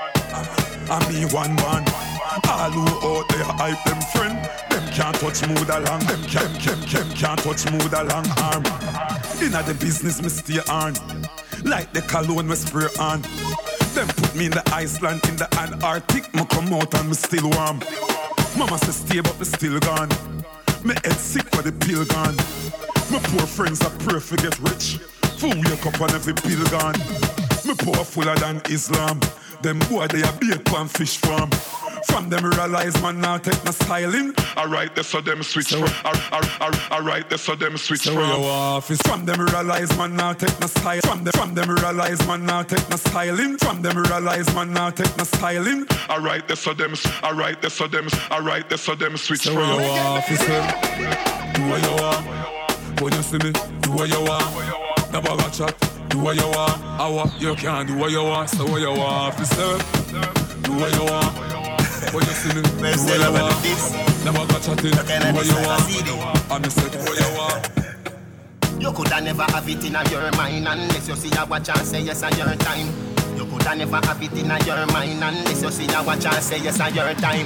I me one one. All who out there hype them friend. Them can't touch mood along. Them can, can, can, can't touch mood along arm. Inna the business me stay on. Like the cologne me spray on. Them put me in the Iceland, in the Antarctic. Me come out and me still warm. Mama say stay but me still gone. Me head sick for the pill gone. My poor friends are pray for get rich. For wake up on every pill gone. Me poor fuller than Islam. Them boy they a bake pan fish farm. From them realize man now take my styling. Alright, they saw them switch so, from. Alright, they saw them switch so from. From them realize man now take my style. From them, from them realize man now take my styling. From them realize man now take my styling. Alright, they saw them. Alright, they saw them. Alright, they saw them switch so from. Officer, do what you want. When you see me, do what you want. Never got chat. Do what you want. I want you can do what you want. So what you want, officer. Do what you want. What you see me? Where you are? Never got chatting. Where you are? I'm the set. Where you are? You coulda never have it in your mind unless you see a watch and say yes on your time. You coulda never have it in your mind unless you see a watch and say yes on your time.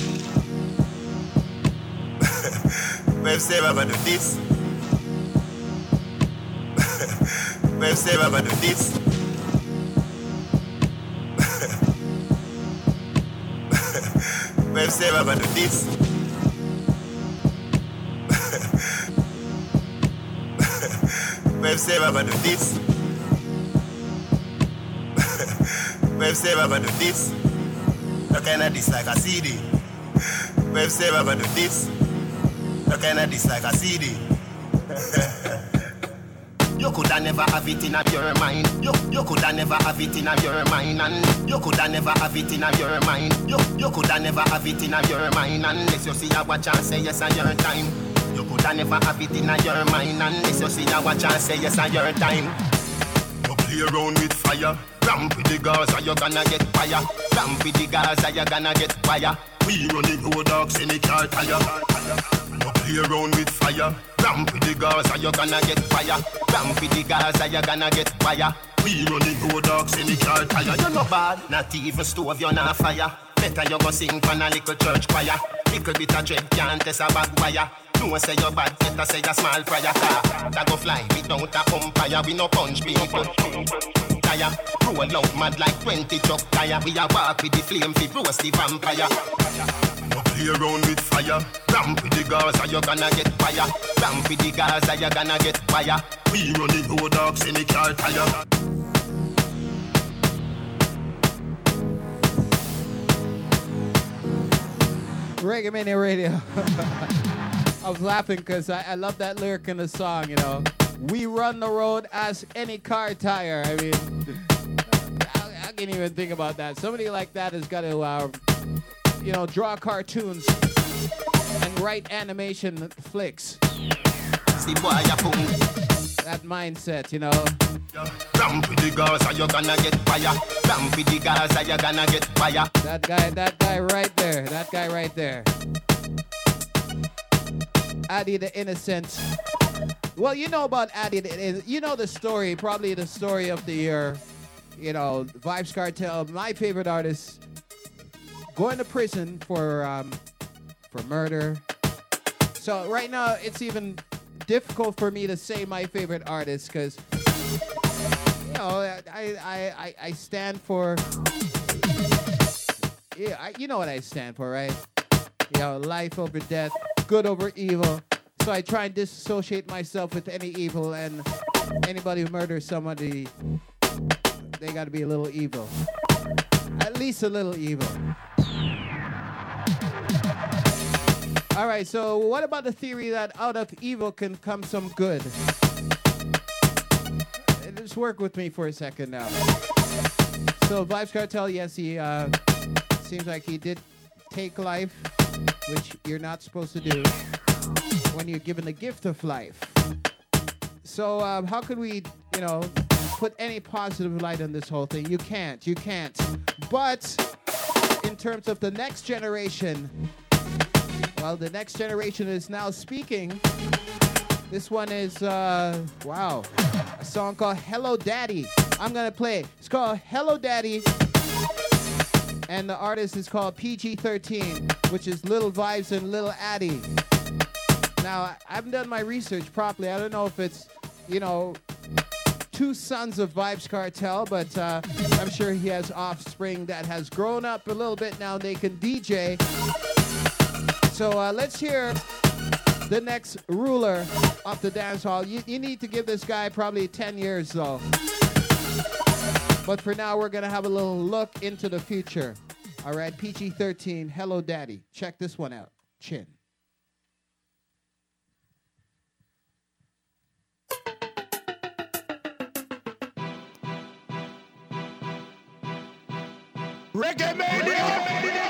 Wave say we're gonna do this. Wave say we're gonna do this. Wave say we're gonna do this. Wave say we're gonna do this. Wave say we're gonna do this. Looking at this like a C D. Wave say we're gonna do this. Looking at this like a C D. You coulda never have it in your mind. You you coulda never have it in your mind, and you coulda never have it in your mind. You you coulda never have it in your mind unless you see a watch and say yes on your time. You coulda never have it in your mind unless you see a watch and say yes on your time. You play around with fire, ramp with the Gaza, you gonna get fire. Ramp with the Gaza, you gonna get fire. We running road dogs in the car tire. You play around with fire, ramp with the Gaza, you gonna get fire. Ramp with the Gaza, you gonna get fire. We running road dogs in the car tire. You're not bad, not even stove, you're not fire. Better you go sing for a little church choir. Little bit of dread can't test a bag wire. No say you're bad, better say a small fryer car. That go fly without a umpire. We no punch people. Tire, roll out mad like twenty truck tire. We a walk with the flame, fi roast the vampire. You play around with fire, ramp with the Gaza, you gonna get fire. Ramp with the Gaza, you gonna get fire. We running road dogs in the car tire. Reggae Mania Radio. I was laughing because I, I love that lyric in the song, you know. We run the road as any car tire. I mean, I, I can't even think about that. Somebody like that has got to, uh, you know, draw cartoons and write animation flicks. That mindset, you know. Ramp with the Gaza, you're gonna get fire. Ramp with the Gaza, you're gonna get fire. That guy, that guy right there. That guy right there. Addy the Innocent. Well, you know about Addy the, you know the story, probably the story of the year. You know, Vybz Kartel, my favorite artist, going to prison for um, for murder. So right now, it's even difficult for me to say my favorite artist because, you know, I I, I I stand for, yeah, I, you know what I stand for, right? You know, life over death, good over evil. So I try and disassociate myself with any evil, and anybody who murders somebody, they got to be a little evil. At least a little evil. All right, so what about the theory that out of evil can come some good? Just work with me for a second now. So Vybz Kartel, yes, he uh, seems like he did take life, which you're not supposed to do when you're given the gift of life. So um, how could we, you know, put any positive light on this whole thing? You can't, you can't. But in terms of the next generation, well, the next generation is now speaking. This one is, uh, wow, a song called Hello Daddy. I'm going to play it. It's called Hello Daddy. And the artist is called P G thirteen, which is Little Vybz and Little Addy. Now, I haven't done my research properly. I don't know if it's, you know, two sons of Vybz Kartel, but uh, I'm sure he has offspring that has grown up a little bit now. They can D J. So uh, let's hear the next ruler of the dance hall. You, you need to give this guy probably ten years, though. But for now, we're going to have a little look into the future. All right, P G thirteen, Hello Daddy. Check this one out. Chin. Reggae Mania!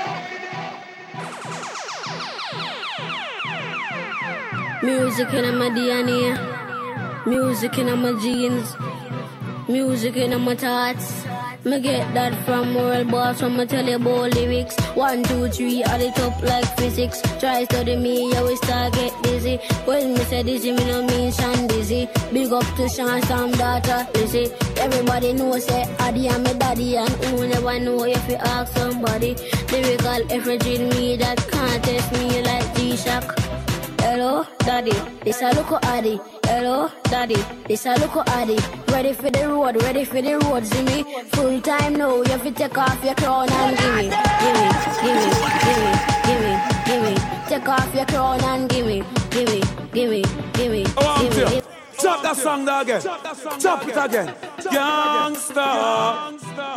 Music in my D N A, music in my genes, music in my thoughts. Me get that from World Boss, when me tell you about lyrics. One, two, three, add it up like physics. Try study me, you will start get dizzy. When me say dizzy, me no mean Sean Dizzy. Big up to Sean, Sam, daughter, Lizzy. Everybody know say Addy and me daddy, and who never know if you ask somebody. Lyrical effigy in me that can't test me like G-Shock. Hello, daddy, this a look Addy. Hello, daddy, this a look Addy. Ready for the road, ready for the road, see me. Full time now, you have to take off your crown and gimme, gimme, gimme, gimme, gimme, gimme. Take off your crown and gimme, gimme, gimme, gimme, gimme. Chop that song there again. Chop it again. Gangsta.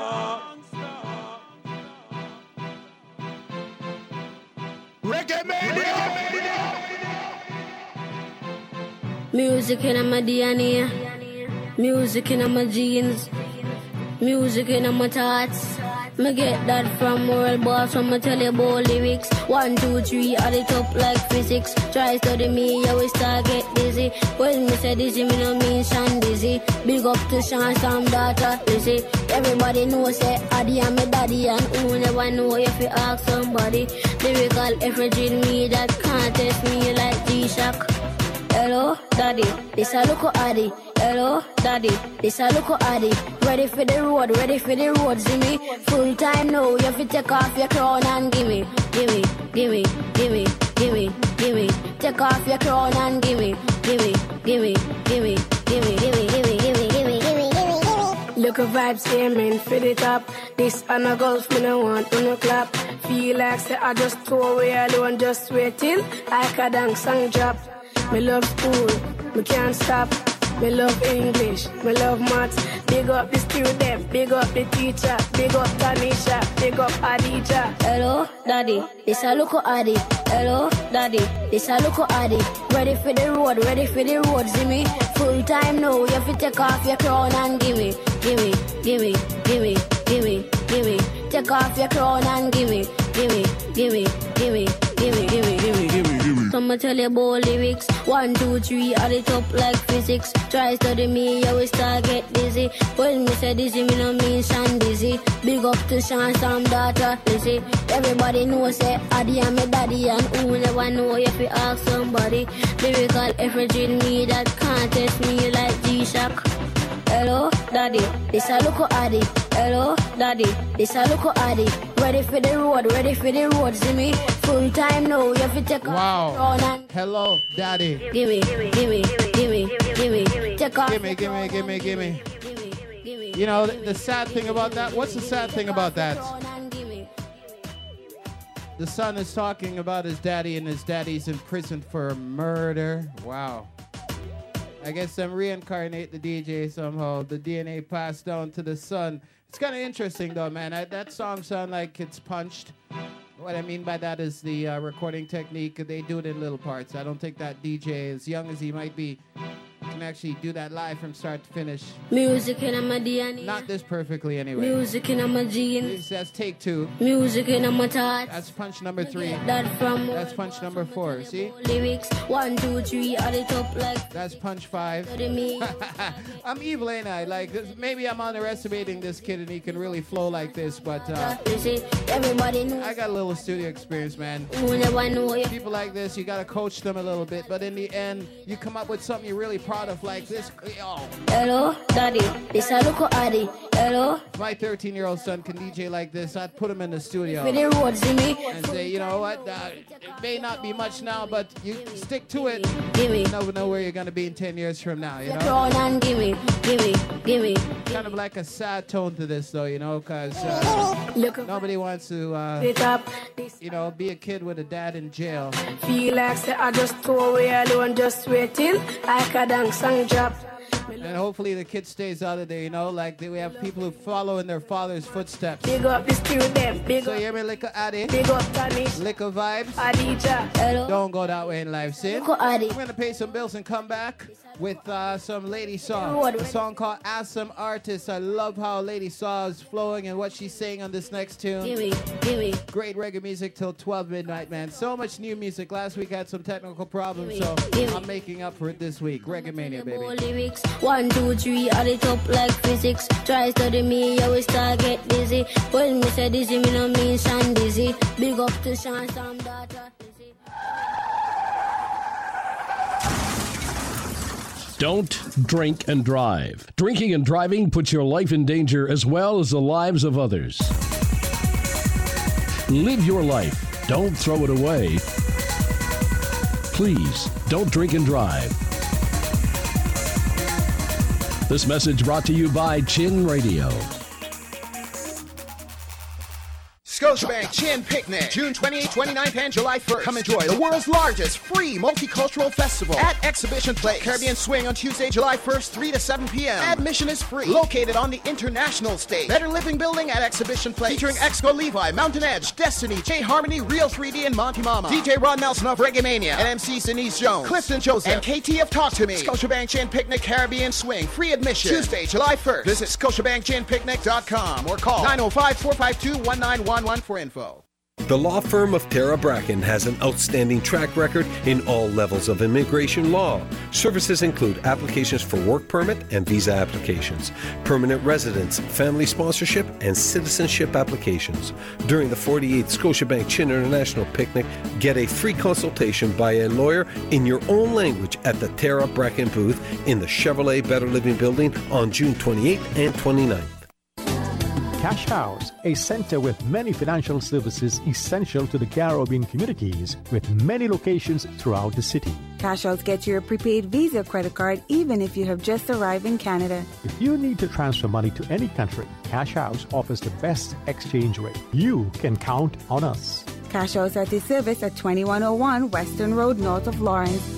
Reggae Mania. Music in my D N A, music in my genes, music in my thoughts. Me get that from World Boss, when me tell you about lyrics. One, two, three, add it up like physics. Try study me, you will start get dizzy. When me say dizzy, me no mean Sean Dizzy. Big up to Sean, Sam, daughter, Lizzy. Everybody know say Addy and me daddy, and who never know if you ask somebody. Lyrical effigy in me that can't test me like G-Shock. Hello, daddy, this a look Addy. Hello, daddy, this a look Addy. Ready for the road, ready for the road, see me. Full time now, you have to take off your crown and gimme, gimme, gimme, gimme, gimme, gimme. Take off your crown and gimme, gimme, gimme, gimme, gimme, gimme, gimme, gimme, gimme, gimme, gimme. Look at vibes, aiming for the top. This and a golf, me no want to no clap. Feel like say I just throw away alone, just wait till I can dance and drop. Me love school, me can't stop. Me love English, me love maths. Big up the student, big up the teacher. Big up Tanisha, big up Adija. Hello, daddy, this a look Addy. Hello, daddy, this a look Addy. Ready for the road, ready for the road, see me. Full time now, you have to take off your crown and gimme, gimme, gimme, gimme, gimme, gimme. Take off your crown and gimme, gimme, gimme, gimme, gimme, gimme, gimme, gimme, gimme. I'ma tell you about lyrics. One, two, three, add it up like physics. Try study me, you will start get dizzy. When me say dizzy, me no mean Sean Dizzy. Big up to Sean, Sam, daughter, Lizzy. Everybody know say Addy and me daddy, and who never know if you ask somebody. Lyrical effigy in me that can't test me like G-Shock. Hello, daddy, this a look Addy. Hello, daddy, this a look Addy. Ready for the road, ready for the road, see me. Full time now, you have to take wow. off and hello, daddy. Gimme, gimme, gimme, gimme, take off. Gimme, gimme, gimme, gimme. You know, the, the sad thing about that, what's the sad thing about that? The son is talking about his daddy, and his daddy's in prison for murder. Wow. I guess them reincarnate the D J somehow. The D N A passed down to the son. It's kind of interesting though, man. I, that song sounds like it's punched. What I mean by that is the uh, recording technique. They do it in little parts. I don't think that D J, as young as he might be, can actually do that live from start to finish. Music in my D N A. Not this perfectly anyway. Music in my genes. That's take two. Music in my thoughts. That's punch number three. That from That's punch number four. See? Lyrics. One, two, three, add it up like. That's punch five. I'm evil, ain't I? Like, maybe I'm underestimating this kid and he can really flow like this, but uh, everybody knows. I got a little studio experience, man. People like this, you gotta coach them a little bit, but in the end, you come up with something you're really proud of, like this. Oh. Hello, daddy. This a look Addy. Hello. If my thirteen-year-old son can D J like this, I'd put him in the studio For the road, see me? and say, you know what? Uh, it may not be much now, but you stick to it. Gimme. You never know where you're gonna be in ten years from now. You know. Crown and gimme, gimme, gimme. Kind of like a sad tone to this, though, you know, because uh, nobody wants to, uh, you know, be a kid with a dad in jail. Feel like say I just throw away alone, just wait till I can dance and drop. And hopefully the kid stays out of there, you know, like we have people who follow in their father's footsteps. Big up the student, big so up. you hear me, Liquor Addy? Big up Tanish. Liquor vibes. Adija. Hello. Don't go that way in life, see? I'm going to pay some bills and come back with uh, some Lady Saw. A song called Ask Some Artists. I love how Lady Saw is flowing and what she's saying on this next tune. Gimme, gimme. Great reggae music till twelve midnight, man. So much new music. Last week I had some technical problems, so I'm making up for it this week. Reggae Mania, baby. Lyrics. One, two, three, add it up like physics. Try study me, you will start get dizzy. When me say dizzy, me no mean Sean dizzy. Big up to Sean, some daughter. Don't drink and drive. Drinking and driving puts your life in danger as well as the lives of others. Live your life. Don't throw it away. Please, don't drink and drive. This message brought to you by Chin Radio. Scotiabank Chin Picnic, June twenty-eighth, twenty-ninth, and July first. Come enjoy the world's largest free multicultural festival at Exhibition Place. Caribbean Swing on Tuesday, July first, three to seven p.m. Admission is free. Located on the international stage. Better Living Building at Exhibition Place. Featuring Exco Levi, Mountain Edge, Destiny, J Harmony, Real three D, and Monty Mama. D J Ron Nelson of Reggae Mania. And M C Denise Jones. Clifton Joseph. And K T of Talk to Me. Scotiabank Chin Picnic Caribbean Swing. Free admission. Tuesday, July first. Visit scotiabank chin picnic dot com or call nine oh five, four five two, one nine one one for info. The law firm of Tara Bracken has an outstanding track record in all levels of immigration law. Services include applications for work permit and visa applications, permanent residence, family sponsorship, and citizenship applications. During the forty-eighth Scotiabank Chin International Picnic, get a free consultation by a lawyer in your own language at the Tara Bracken booth in the Chevrolet Better Living Building on June twenty-eighth and twenty-ninth. Cash House, a center with many financial services essential to the Caribbean communities, with many locations throughout the city. Cash House gets you a prepaid Visa credit card even if you have just arrived in Canada. If you need to transfer money to any country, Cash House offers the best exchange rate. You can count on us. Cash House at the service at twenty-one oh one Western Road, north of Lawrence.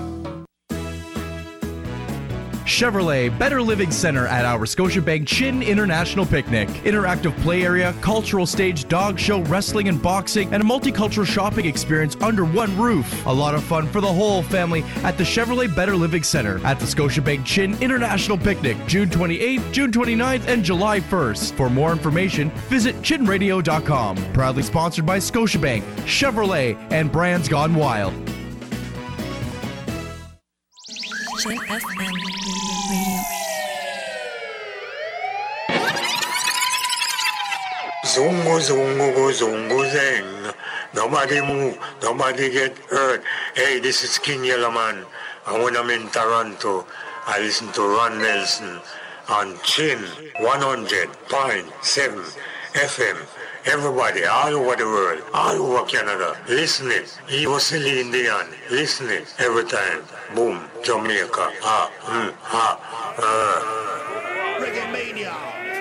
Chevrolet Better Living Center at our Scotiabank Chin International Picnic. Interactive play area, cultural stage, dog show, wrestling and boxing, and a multicultural shopping experience under one roof. A lot of fun for the whole family at the Chevrolet Better Living Center at the Scotiabank Chin International Picnic, June twenty-eighth, June twenty-ninth, and July first. For more information, visit chin radio dot com. Proudly sponsored by Scotiabank, Chevrolet, and Brands Gone Wild. Chin F M. Zungu, zungu, zungu, zeng. Nobody move, nobody get hurt. Hey, this is King Yellowman. And when I'm in Toronto, I listen to Ron Nelson on Chin one hundred point seven F M. Everybody, all over the world, all over Canada, listen it. He was silly Indian, listen it every time. Boom, Jamaica, ah, mm, ah, uh. Reggae Mania,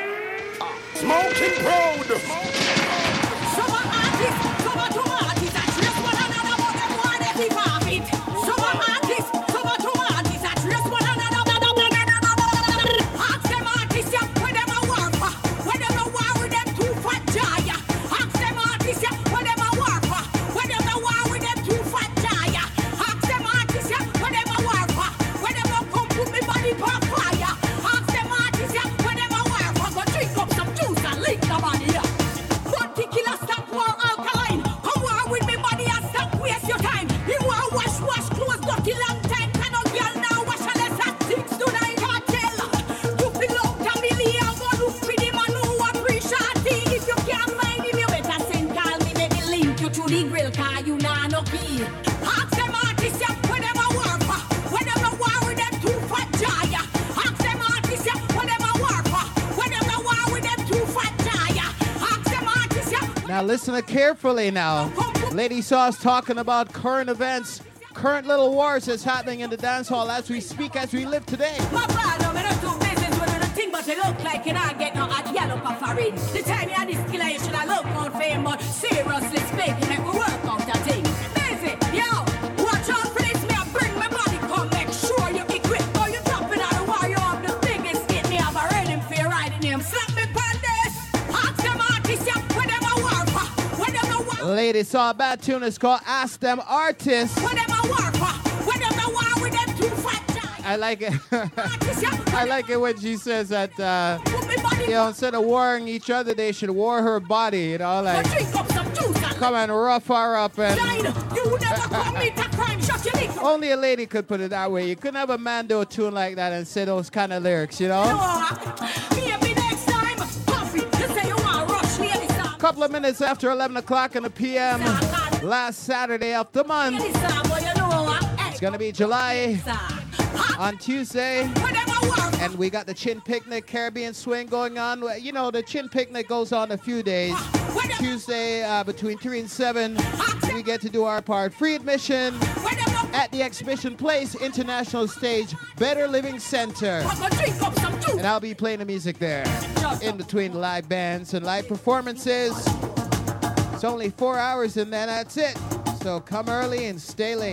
Smoking Road. Some artists, some two artists, I just one another, but them want to keep off it. Some artists, some two artists, I just one another, but them want to ask them artists, yeah, when them a work, when them a war with them two fat jaya. Ask them artists, yeah, when them a work, when them a war with them two fat jaya. Ask them artists, yeah, when them a work, when them a come put me body on fire. Ask them artists, yeah, when them a work, go drink up some juice and lick the body. But the killer stop war alkaline. Come war with me body and stop waste your time. You want wash, wash, clothes, dirty long time. Can no girl now wash unless at six to nine cartel. You feel out a million, go look for the man who appreciate it. If you can't find him, you better send call me, maybe link you to the grill, car you nah no key. Ask them artists, yeah, when them a work, when them a war with them two fat jaya. Ask them artists, yeah, when them a work, when them a war with them two fat jaya. Ask them artists, yeah. Now listen carefully now. Lady Sauce talking about current events, current little wars that's happening in the dance hall as we speak, as we live today. My brother, me not do business with the thing, but it look like you not get no hot yellow for it. The time you had this killer, you should have looked on fame, but seriously speaking, make we work out that thing. Busy, yo, watch out for this, me I bring my body, come make sure you equip, or you dropping out of war, you have the biggest hit, me have a rhythm for your riding him. Slap me on this, ask them artists, yeah, when them a war, when them a war. Lady Saw, a bad tune is called Ask Them Artists. When them a war, when them a war with them two fat giants. I like it. I like it when she says that, uh, you know, instead of warring each other, they should war her body, you know, like, come and rough her up and... You never commit a crime, shut your lick Only a lady could put it that way. You couldn't have a man do a tune like that and say those kind of lyrics, you know? Maybe next time, Puffy, you say you want to rush me every time. Couple of minutes after eleven o'clock in the P M, last Saturday of the month. It's gonna be July on Tuesday, and we got the Chin Picnic Caribbean Swing going on. You know, the Chin Picnic goes on a few days. Tuesday uh, between three and seven, we get to do our part. Free admission at the Exhibition Place International Stage, Better Living Center. And I'll be playing the music there in between live bands and live performances. It's only four hours and then that's it. So come early and stay late.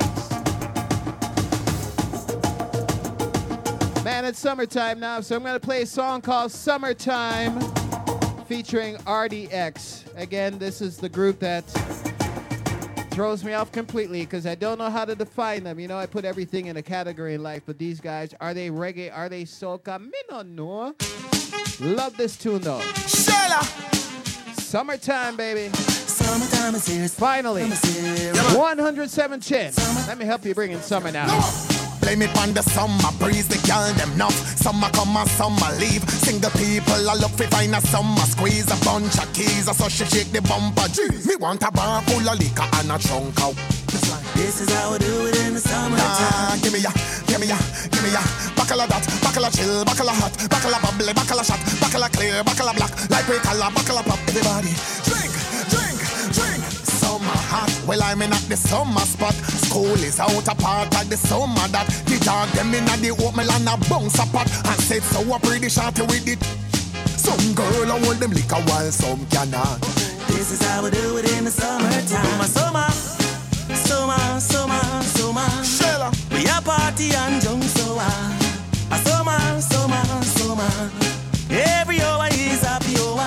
Man, it's summertime now, so I'm going to play a song called Summertime featuring R D X. Again, this is the group that throws me off completely because I don't know how to define them. You know, I put everything in a category in life, but these guys, are they reggae? Are they soca? Me don't know. Love this tune, though. Shella. Summertime, baby. Summertime is here. Finally. one hundred seven Chin. Let me help you bring in summer now. No. Blame it on the summer breeze, the girl them enough. Summer come and summer leave. Single people I look for find a summer squeeze. A bunch of keys, so she shake the bumper. Jeez. Me want a bar full of liquor and a trunk out. This is how we do it in the summertime. Nah, give me ya, give me ya, give me ya. Buckle of that, buckle of chill, buckle of hot, buckle of bubbly, buckle of shot, buckle of clear, buckle of black, like we color, buckle of pop. Everybody, drink, drink, drink. Summer hot, well I'm in at the summer spot. School is out a part of the summer that the dog them in at the oatmeal and a bounce a pot. And said so a pretty shorty with it. Some girl I hold them liquor while some cannot. This is how we do it in the summertime. Summer, summer, summer, summer. Shella. We a party and junk so a summer, summer, summer. Every hour is happy hour.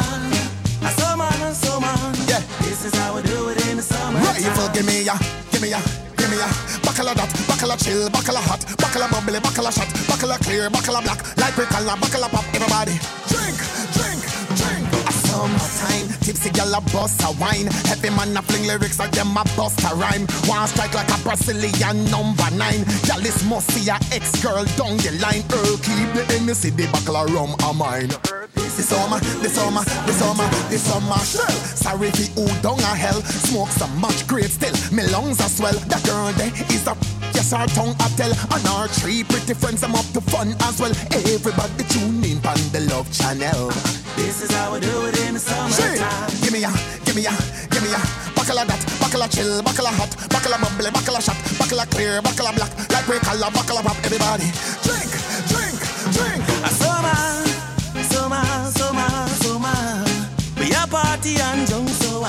A summer, summer. Yeah. This is how we do it in the summer. Rifle, give me ya, give me ya, give me ya. Buckle of that, buckle of chill, buckle of hot, buckle of bubbly, buckle of shot, buckle of clear, buckle of black, like we color, buckle of pop. Everybody, drink, drink, drink. A summertime, tipsy gal a bust a wine. Heavy man a fling lyrics like them a bust a rhyme. One strike like a Brazilian number nine. Gal this must see a ex-girl down the line. Earl keep the Hennessy, the buckle of rum a mine. The summer, the summer, the summer, the summer shell. Sorry if who down a hell. Smoke so much great still, me lungs are swell. That girl there is a, yes our tongue a tell. And our three pretty friends I'm up to fun as well. Everybody tune in on the Love Channel. This is how we do it in the summertime. Give me ya, give me ya, give me ya. Buckle of that, buckle of chill, buckle of hot, buckle of bubbly, buckle of shot, buckle of clear, buckle of black, like we color, buckle of pop. Everybody, drink, drink, drink. A summer, summer, summer, summer. We a party and junk so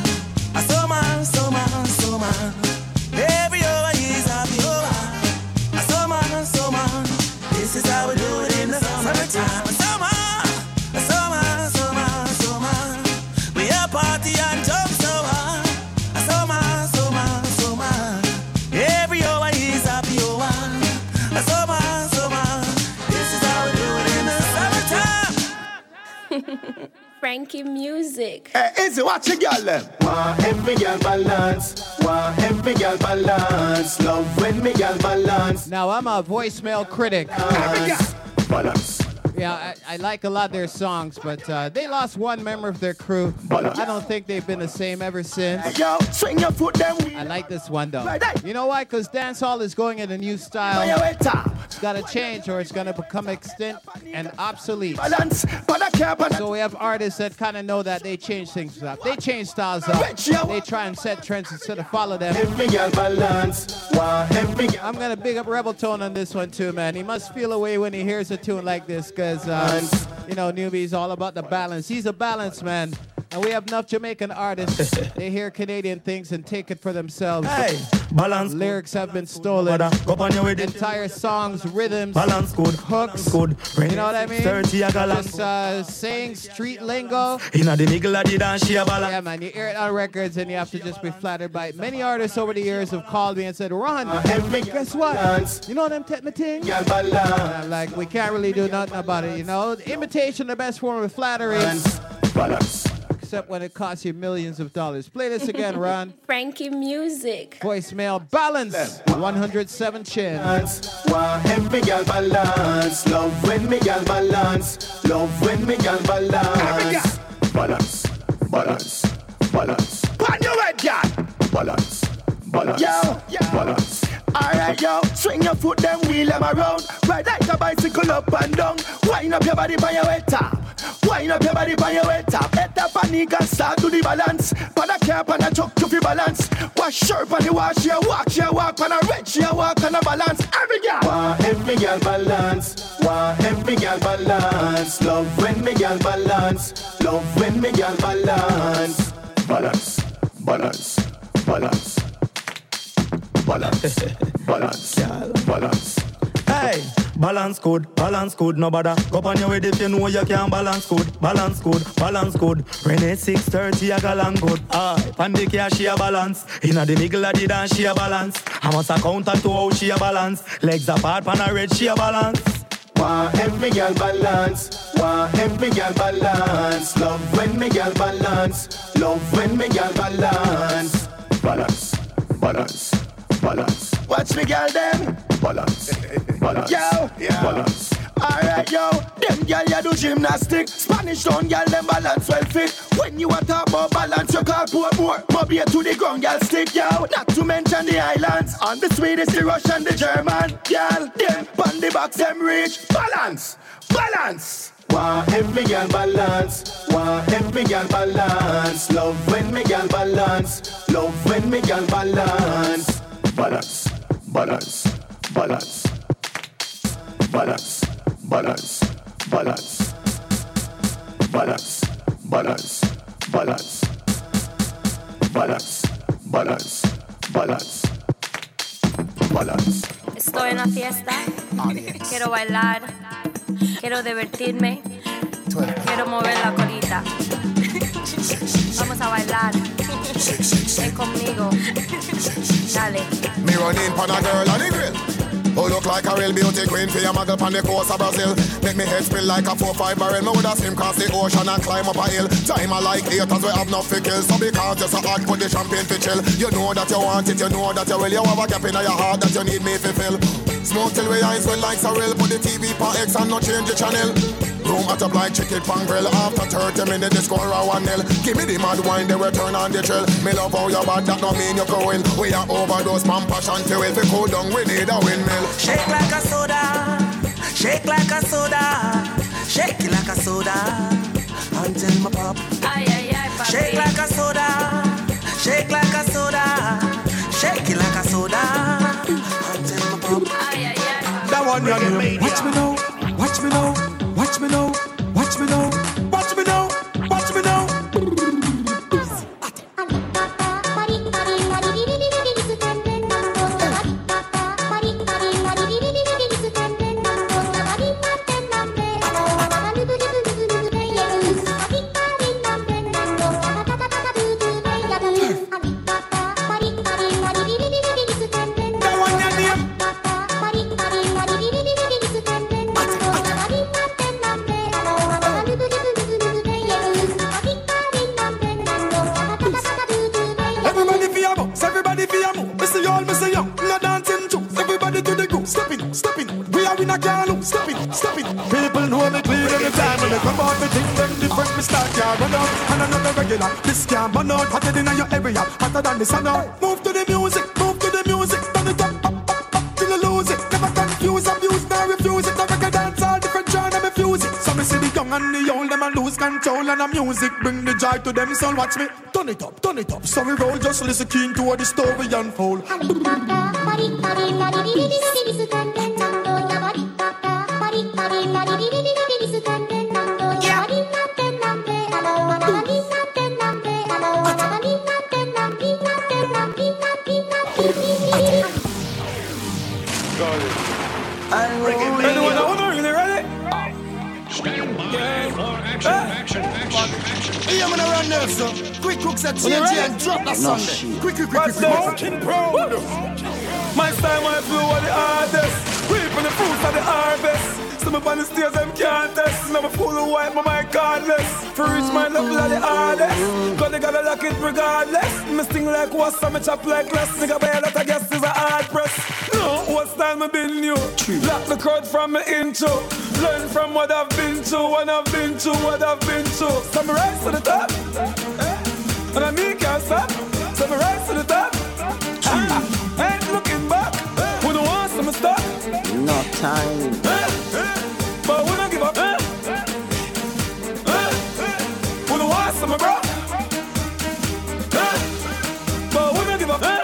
a summer, summer, summer. Every hour is happy hour. A summer, summer. This is how we do it in the summertime. A summer, a summer, summer, summer. We a party and junk so a summer, summer, summer. Every hour is happy hour. A summer, summer. This is how we do it in the summertime. Frankie music. Hey, easy, watch your girl them. Want every girl balance. Want every girl balance. Love when me girl balance. Now I'm a voicemail critic. Balance. Balance. Yeah, I, I like a lot of their songs, but uh, they lost one member of their crew. I don't think they've been the same ever since. Yo, swing your foot down. I like this one though. You know why? Because dancehall is going in a new style. It's got to change or it's going to become extinct and obsolete. So we have artists that kind of know that they change things up. They change styles up. They try and set trends instead of follow them. I'm going to big up Rebel Tone on this one too, man. He must feel a way when he hears a tune like this. Because, uh, you know, Newbie's all about the balance. He's a balance man. And we have enough Jamaican artists. They hear Canadian things and take it for themselves. Hey, balance. Lyrics have been stolen. Entire songs, rhythms, balance good, hooks. Good. You know what I mean? Just uh, saying street lingo. In the middle of the dance, she a balance. Yeah, man. You hear it on records and you have to just be flattered by it. Many artists over the years have called me and said, Ron, guess what? You know them techno things? I'm like, we can't really do nothing about it, you know? Imitation, the best form of flattery. Balance. except when it costs you millions of dollars. Play this again, Ron. Frankie Music. Voicemail balance. one hundred seven chin. Why every girl balance? Love when me girl balance. Love when me girl balance. Balance, balance, balance. Pan your head, girl. Balance, balance, yo, yo. Balance. Alright, yo, swing your foot, then wheel them around. Ride like a bicycle up and down. Wind up your body by your head top. Wind up your body by your head top. Head up and you can start to the balance. Pan a cap and a chuck to fi balance. Wash shirt and the wash, you walk, you walk. Pan a red, you walk and a balance. Every girl. Why every girl balance? Why every girl balance? Love when me girl balance. Love when me girl balance. Balance, balance, balance. Balance, balance, balance. Hey, balance good, balance good, no bother. Go on your way if you know you can balance good, balance good, balance good. Renee six thirty a galang good. Aye, Pandy care she a balance. Inna the middle of the dance she a balance. I must account to how she a balance. Legs apart, pan a red she a balance. Why every girl balance? Why every girl balance? Love when me girl balance. Love when me girl balance. Balance, balance. Balance. Watch me, girl, them. Balance. Balance. Yo. Yeah. Balance. Alright, yo. Them girl, you do gymnastics. Spanish town, girl, them balance well fit. When you a talk about balance, you call pour more. Mobile to the ground, girl, stick, yo. Not to mention the islands. On the Swedish, the Russian, the German. Girl, them, on the box, them reach. Balance. Balance. Why every girl balance? Why every girl balance? Love when me girl balance. Love when me girl balance. Balance, balance, balance, balance, balance, balance, balance, balance, balance, balance, balance, balance, balance. Estoy en la fiesta, quiero bailar, quiero divertirme, quiero mover la colita. Vamos a bailar, ven conmigo. Dale. Me run in pan a girl on the grill. Who look like a real beauty queen for your muggle pan the coast of Brazil. Make me head spill like a four five barrel. Me woulda swim cross the ocean and climb up a hill. Time I like haters we have no fi kill. So because you're so hot, put the champagne fi chill. You know that you want it, you know that you will. You have a gap in your heart that you need me fi fill. Smoke till we eyes well like Sorrel. Put the T V for X and no change the channel. Room hot up like chicken pan grill. After thirty minutes the score a one nil. Give me the mad wine, they return on the trail. Me love how you bad, that no mean you going. We are overdose, man, passion till if we cool down, we need a windmill. Shake like a soda, shake like a soda, shake it like a soda, until my pop. Ay, ay, ay, papi. Shake like a soda, shake like a soda, shake it like a soda, until my pop. Ay, ay, ay. That one you know. Watch me now, watch me now, watch me now, watch me now, watch me now, watch me now. People know me clean every time when they come out, me think them different. Me start can't run out, and another regular. This can't burn out, hotter than your area, hotter than the sun out. Move to the music, move to the music, turn it up, up, up, up, till you lose it. Never confuse, abuse, nor refuse it. The record dance all different genre, me fuse it. So me see the young and the old, them a lose control, and the music bring the joy to them. So watch me, turn it up, turn it up. So we roll, just listen keen to what the story unfold. Anyone over? Are they ready? Stand by for action, action, action, action. Yeah, I'm gonna run there, so quick cooks at T N T and drop that Sunday. Quick, quick, quick, quick, quick. My style, my flow are the hardest. Reaping the fruits of the harvest. So me on the stairs, them can't test. Now me fool who wipe my mind cardless. For reach my level of the hardest. Cause they gotta lock it regardless. Me sting like what's so me chop like less. Nigga buy a lot of gas is a hard press. No, what style me been new? Lock the crowd from me intro. Learn from what I've been to, what I've been to, what I've been to. Some rise to the top, and I mean can't stop. Some rise to the top, I ain't looking back. Who don't want some stop? No time. But we don't give up. Who don't want some bro? But we don't give up.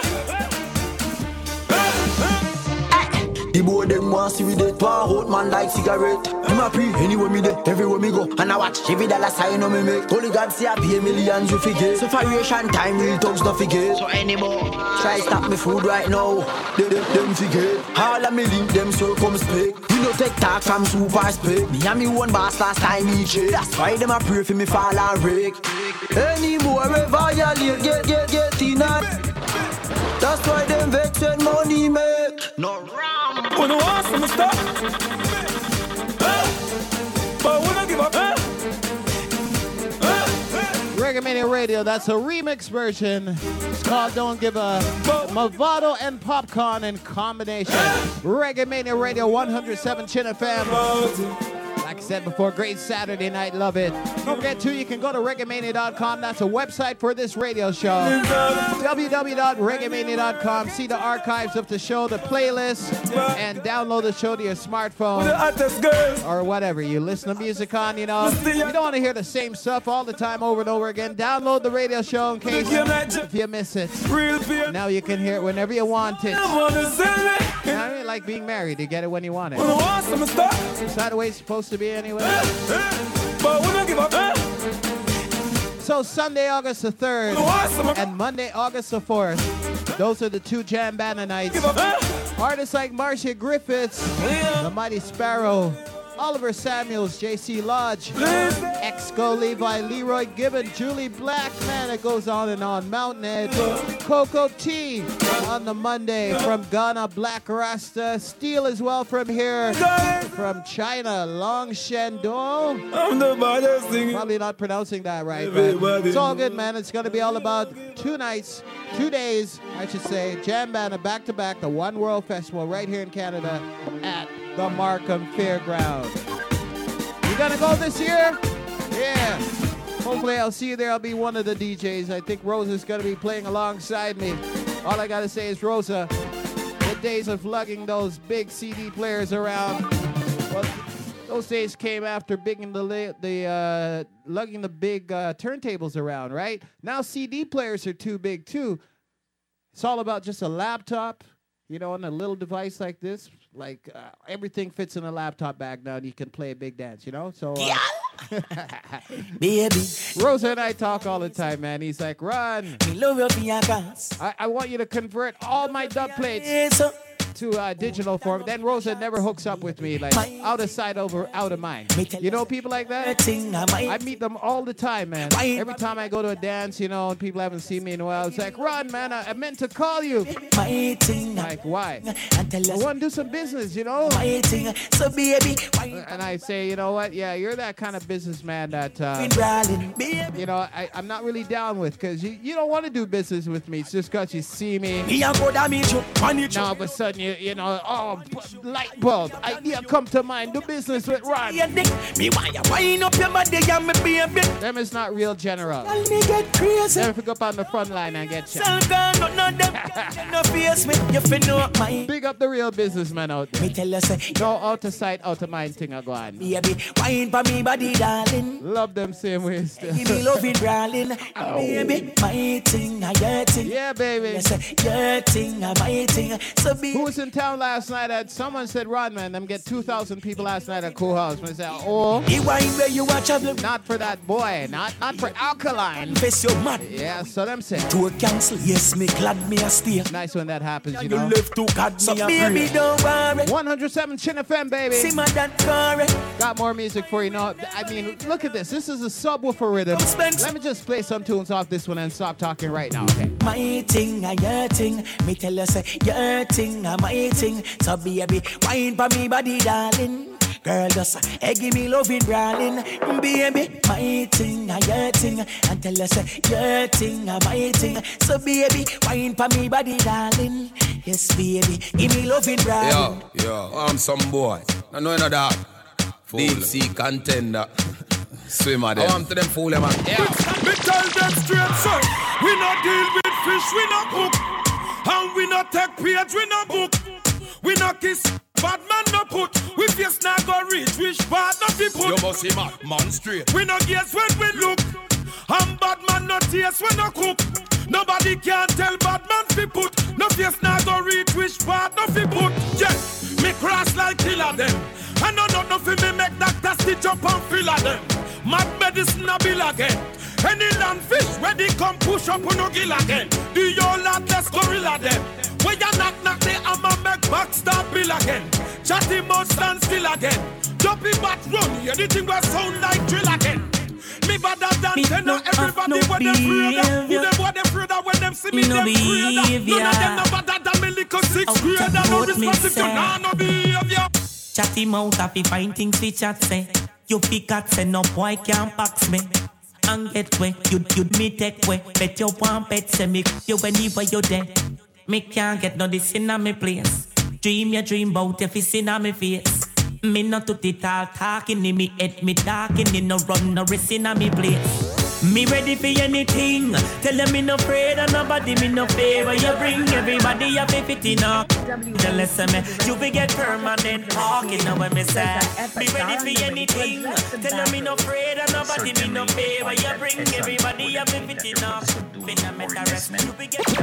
The boy them want see we dead. One hot man like cigarette. Him a pre anywhere me dey, everywhere me go. And I watch every dollar sign on me make. Only God see I pay millions you forget. Separation time real thugs no forget. So anymore try stop me food right now. They them, them forget. All of me link them so come speak. We no take talk from super speak. Me and me one boss last time each year. That's why them a pray for me fall and break. Anymore ever you get get get in a. That's why them vex when money make. No ram. Who don't want some stuff? But we don't give up. Reggae Mania Radio, that's a remix version. It's called Don't Give a Movado and Popcorn in combination. Reggae Mania Radio, one oh seven Chin F M. Like I said before, great Saturday night, love it. Don't forget too, you can go to reggae mania dot com. That's a website for this radio show. w w w dot reggae mania dot com. See the archives of the show, the playlist, and download the show to your smartphone or whatever you listen to music on. You know, you don't want to hear the same stuff all the time over and over again. Download the radio show in case if you miss it. Now you can hear it whenever you want it. You know, I mean, like being married, you get it when you want it. Is that the way it's supposed to be anyway? But we don't give up. So Sunday, August the third and Monday, August the fourth, those are the two Jam Banda nights. Artists like Marcia Griffiths, The Mighty Sparrow, Oliver Samuels, J C Lodge, Exco Levi, Leroy Gibbon, Julie Black, man, it goes on and on. Mountain Edge, Coco T on the Monday from Ghana, Black Rasta, Steel as well from here, from China, Long Shendong. I'm the baddest thing. Probably not pronouncing that right, but it's all good, man. It's going to be all about two nights, two days, I should say, Jam Banda back-to-back, the One World Festival right here in Canada at the Markham Fairground. You gonna go this year? Yeah. Hopefully I'll see you there. I'll be one of the D Js. I think Rosa's gonna be playing alongside me. All I gotta say is, Rosa, the days of lugging those big C D players around, well, those days came after bigging the the uh, lugging the big uh, turntables around, right? Now C D players are too big too. It's all about just a laptop, you know, and a little device like this. Like, uh, everything fits in a laptop bag now, and you can play a big dance, you know? So, uh, baby. Rosa and I talk all the time, man. He's like, Run. I, I want you to convert all my dub plates to uh, digital form. Then Rosa never hooks up with me, like, out of sight, over out of mind. You know people like that? I meet them all the time, man. Every time I go to a dance, you know, and people haven't seen me in a while, it's like, Run, man, I, I meant to call you. Like, why? I want to do some business, you know? So baby, and I say, you know what? Yeah, you're that kind of businessman that, uh, you know, I, I'm not really down with, because you, you don't want to do business with me. It's just because you see me. Now all of a sudden, you, you know, oh, light bulb, idea come to mind, do business with Ron. Them is not real general. Never pick up on the front line and get shot. Big up the real businessman out there. No out of sight, out of mind thing I go on. Love them same way still. Yeah, baby. Who was in town last night? At someone said, Ron, man, them get two thousand people last night at Cool House. I said, oh, not for that boy, not not for Alkaline. Yeah, so them say. To cancel, yes, me glad me a stay. Nice when that happens, you know. To God, so baby, don't worry. one oh seven Chin F M, baby. See my dad correct. Got more music for you. Know, I mean, look at this. This is a subwoofer rhythm. Let me just play some tunes off this one and stop talking right now, okay? My thing, your thing. Me tell you, say, your thing, my thing. So baby, wine for me body, darling. Girl, just hey, give me loving, darling. Baby, my thing, a your thing. And tell us your thing, a my thing. So baby, wine for me body, darling. Yes, baby, give me loving, darling. Yo, yo, I'm some boy. I know you're not deep sea contender. Swimmer them. I want to them fool them, man. Yeah. Me tell them straight, sir. We not deal with fish, we not cook. And we not take page, we not book. We not kiss, bad man no put. We face not go reach, which part not be put. You must see man, man straight. We not guess when we look. And bad man no taste when no cook. Nobody can tell bad man fi put. No face not go reach, which part not be put. Yes, me cross like killer them. And no no no fi me make doctor stitch up and fill of them. Mad medicine a bill again. Any land fish ready come push up on no gill again. Do your lot let's gorilla them. When you knock knock the hammer make back start bill again. Chatty mouth stand still again. Jumpy bat run anything will sound like drill again. Me better than ten no everybody no when they afraid of. Who them what they afraid of when them see me no them afraid of. None of them no better than me little six grade. No responsive to none no behavior. Chatty mouth happy find things we chat say. You pick at say no boy can't box me. And get way, you you me take way. Bet you want bet say me you whenever you there. Me can't get no this in a me place. Dream your dream bout if it's in a me face. Me not to it all talking in me head, me talking in no run no risk in a me place. Me ready for anything. Tell them me no afraid of nobody, me no favor. You bring everybody you be fitting up. Tell listen me, you be get permanent talking now when me say. Me ready for anything. Tell them me no afraid of nobody, me no favor. You bring everybody you be fitting up. Me no matter rest, you be get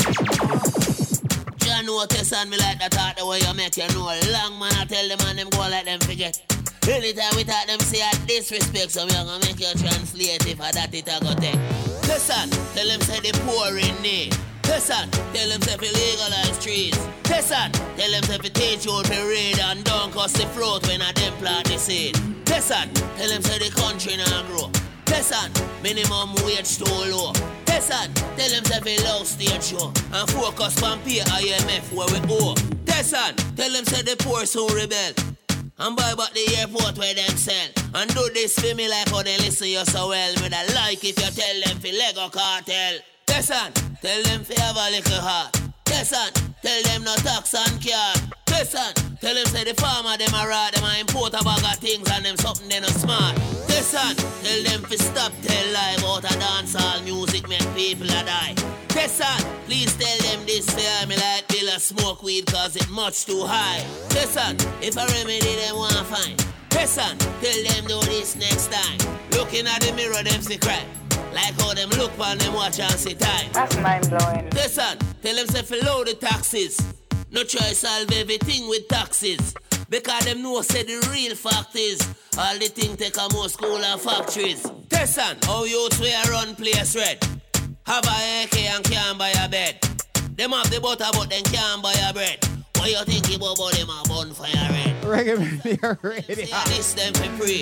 you notice and me like that talk the way you make you know. Long man I tell them and them go like them forget. Anytime we talk them say I disrespect, so me gonna make you translate if I that it I go take. Listen, tell them say they poor in need. Listen, tell them say we legalize trees. Listen, tell them say we teach you to read and don't cost the fruit when I them plant the seed. Listen, tell them say the country now grow. Listen, minimum wage too low. Listen, tell them say we love stage show and focus on pay I M F where we owe. Listen, tell them say the poor soon rebel and buy back the airport where them sell. And do this for me like how they listen you so well. With a like if you tell them for Lego cartel. Listen, tell them for have a little heart. Listen, tell them no tax and card. Listen, tell them say the farmer them a rat. Them a import a bag of things and them something they no smart. Listen, tell them for stop tell lie about a dancehall music make people a die. Listen, please tell them this fear me like Bill a smoke weed cause it much too high. Listen, if a remedy them want find. Listen, tell them do this next time. Looking at the mirror them see cry. Like how them look on them watch and see time. That's mind blowing. Listen, tell them say for low the taxes. No try solve everything with taxes. Because them know say the real fact is all the things take a more school and factories. Listen, how youths we a run place red. Have a A K and can't buy a bed. Them have the butter but them can't buy a bread. What you think about them a bonfire red? Reggae Radio Radio. This them for free.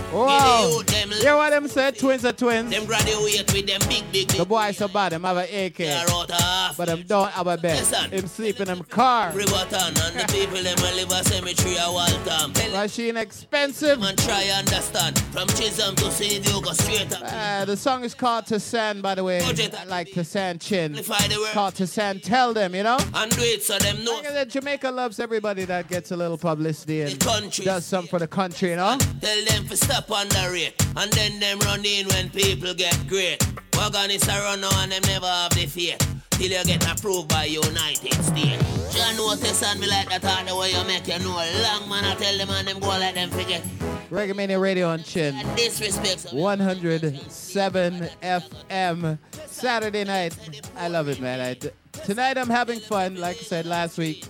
Wow. You hear what them said? Twins are twins. Them graduate with them big, big, big. The boy so bad, them have an A K. But them don't have a bed. Listen. Him sleep in them car. Riverton and the people them will live a cemetery a Waltham. Machine expensive. Man try understand. From Chisholm to Saint Diego straight up. Uh, the song is called Tassan, by the way. I like Tassan Chin. Called Tassan Tell Them, you know? And do it so them know. Like that Jamaica loves everybody that gets a little publicity and country. Does something for the country, you know? Tell them to stop on the rate. And then them run in when people get great. Wagon is a run now and them never have the faith. Till you get approved by United States. John notice and me like that all the way you make you know. Long man I tell them and them go like them forget. Reggae Mania Radio on Chin. Disrespect. one oh seven F M. Saturday night. I love it, man. I, tonight I'm having fun, like I said last week.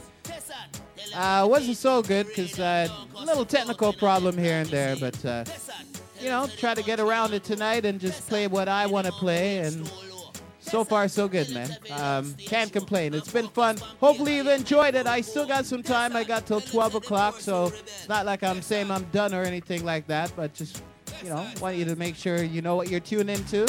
Uh, wasn't so good because uh, a little technical problem here and there, but uh, you know, try to get around it tonight and just play what I want to play, and so far so good, man. Um, can't complain. It's been fun. Hopefully you've enjoyed it. I still got some time. I got till twelve o'clock, so it's not like I'm saying I'm done or anything like that, but just, you know, want you to make sure you know what you're tuning into.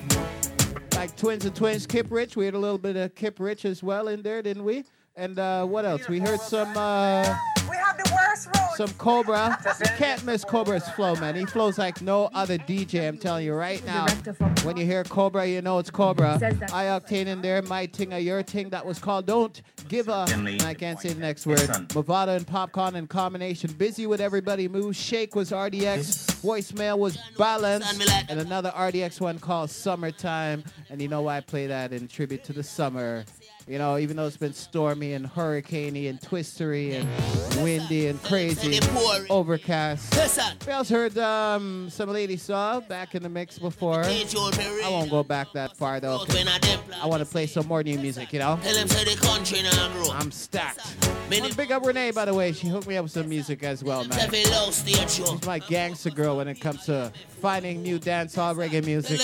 Like Twins and Twins, Kip Rich. We had a little bit of Kip Rich as well in there, didn't we? And uh, what else? We heard some... Uh, we have the worst road. some Cobra. You can't miss Cobra's flow, man. He flows like no other D J, I'm telling you right now. When you hear Cobra, you know it's Cobra. I Octane in there, my ting or your ting. That was called Don't Give a... And I can't say the next word. Movada and Popcorn in combination. Busy with Everybody Moves. Shake was R D X. Voicemail was Balance. And another R D X one called Summertime. And you know why I play that? In tribute to the summer. You know, even though it's been stormy and hurricaney and twistery and windy and crazy, overcast. We also heard um, some Lady Saw back in the mix before. I won't go back that far though. I want to play some more new music, you know? I'm stacked. I want to big up Renee, by the way. She hooked me up with some music as well, man. She's my gangster girl when it comes to finding new dancehall reggae music.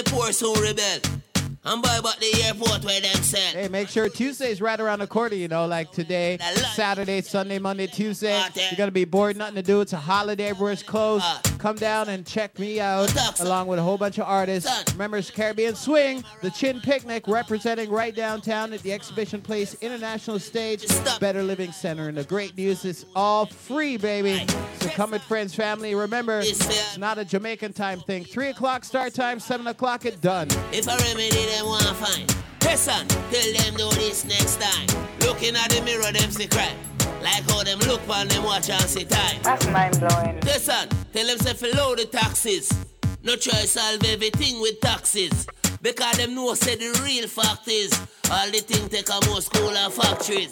I'm by about the airport where them sent. Hey, make sure Tuesday's right around the corner, you know, like today, Saturday, Sunday, Monday, Tuesday. You're going to be bored, nothing to do. It's a holiday, everywhere's closed. Uh, Come down and check me out, along with a whole bunch of artists. Son. Remember, it's Caribbean Swing, the Chin Picnic, representing right downtown at the Exhibition Place International Stage, Better Living Center. And the great news is all free, baby. So come with friends, family. Remember, it's not a Jamaican time thing. Three o'clock start time, seven o'clock it done. If I remedy them wanna find, listen, tell them do this next time. Looking at the mirror, them see crime. Like how them look on them watch and see time. That's mind blowing. Listen, tell them say follow the taxes. No try solve everything with taxes. Because them know say the real fact is all the things take a more school and factories.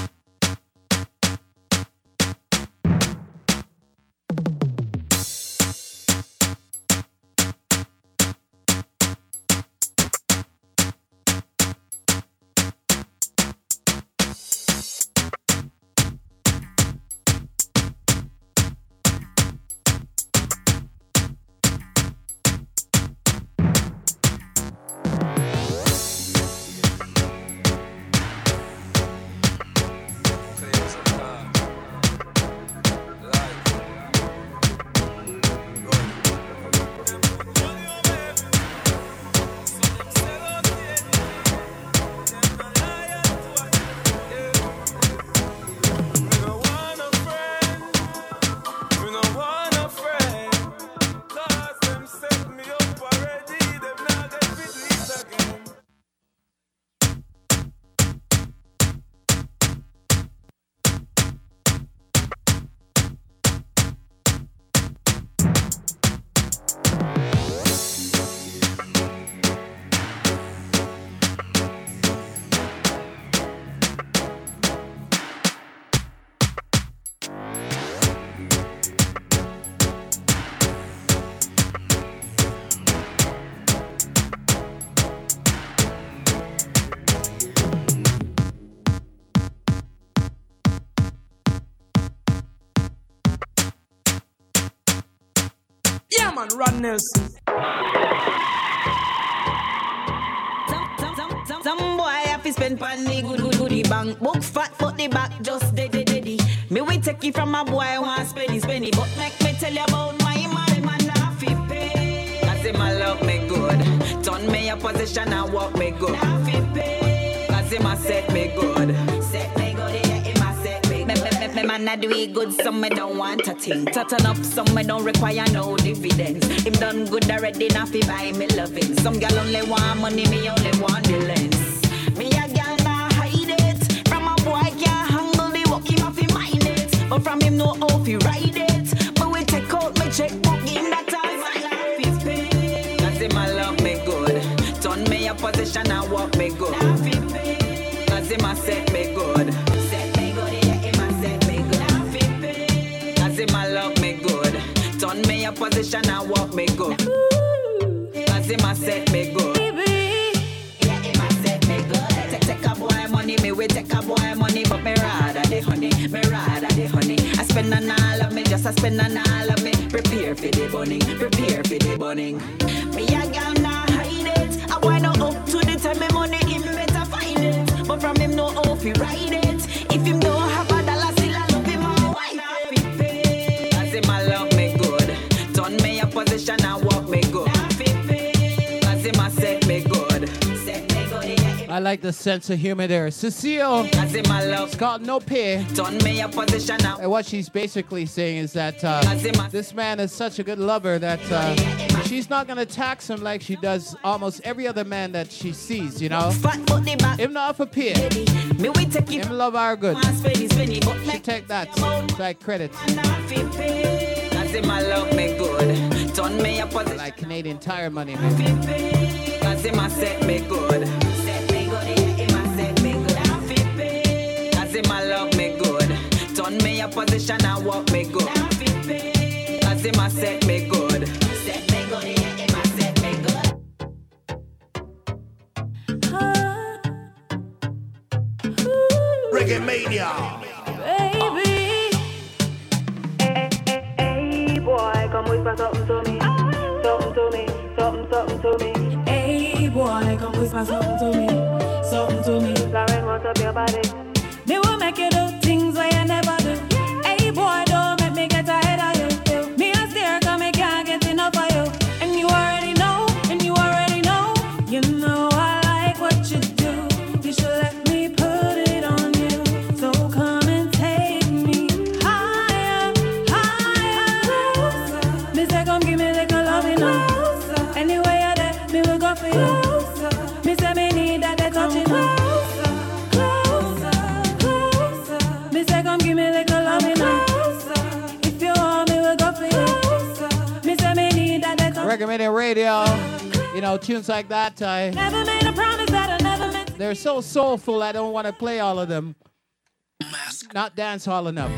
Man, Ron Nelson. Some, some, some, some, some boy have to spend pan the good, good, goodie bank. Book fat, but the back just dead, dead, dead. Me we take it from a boy, want spenny, spenny. But make me tell you about my man, man, laugh it pay. Cause him a love me good. Turn me a position and walk me good. Laugh it pay. Cause him a set me good. Set me good, yeah, him a set me good. Me, me, me, man, I do it good, some me don't want a thing. Turn up, some me don't require no dividends. Him done good already, now fi buy me loving. Some gal only want money, me only want the lens. Me a gal nah hide it. From a boy can't handle the work, him have to mind it. But from him know how fi ride it. But we take out my checkbook in that time. My life is paid. Cause him a love me good. Turn me a position and walk me good. Life is paid. Cause him a set me good. Set me good, yeah, him a set me good. Life is paid. Cause him a love me good. Turn me a position and walk me good. Cause him a set me good. Yeah, him a set me good. Take, take a boy money, me we take a boy money. But me rather the honey, me rather the honey. I spend on all of me, just I spend on all of me. Prepare for the burning, prepare for the burning. Me a gal nah hide it. I boy no up to the time me money, him better find it. But from him no how fi ride it. If him don't have a dollar, still I love him all white. Cause him a love me good. Turn me a position and walk me good. Cause him a set me good. Set me good, yeah. I like the sense of humor there. Cecile, it's called No Pay. And what she's basically saying is that uh, this man is such a good lover that uh, she's not going to tax him like she does almost every other man that she sees, you know? Him not for pay. Him love our good. She take that. Like credit. Like Canadian Tire money, man. Set me good. Set me good. Set me good. Cause him a love me good. Turn me a position and walk me good. Cause him a set me good. Set me good. Him a set me good. Reggae Mania. Baby. Hey, hey, hey, boy, come whisper something to me. Something to me. Something, something to me. Hey boy, come whisper something to me, something to me. Lauren, what's up your body? They will make you do things where you never do. Hey boy, don't make me get ahead of you. Me a stare, cause me can't get enough of you. And you already know, and you already know. You know I like what you do. You should let me put it on you. So come and take me higher, higher. Me say come give me like a love, you know. Anyway, I there, me will go for you. Me say me need that they touching me. Closer, closer. Me say come give me like a love, you know. If you want, me will go for you. Me say me need that they touching me. Recommended radio. You know, tunes like that. I never made a promise that I never meant. They're so soulful, I don't want to play all of them. Not dance hall enough.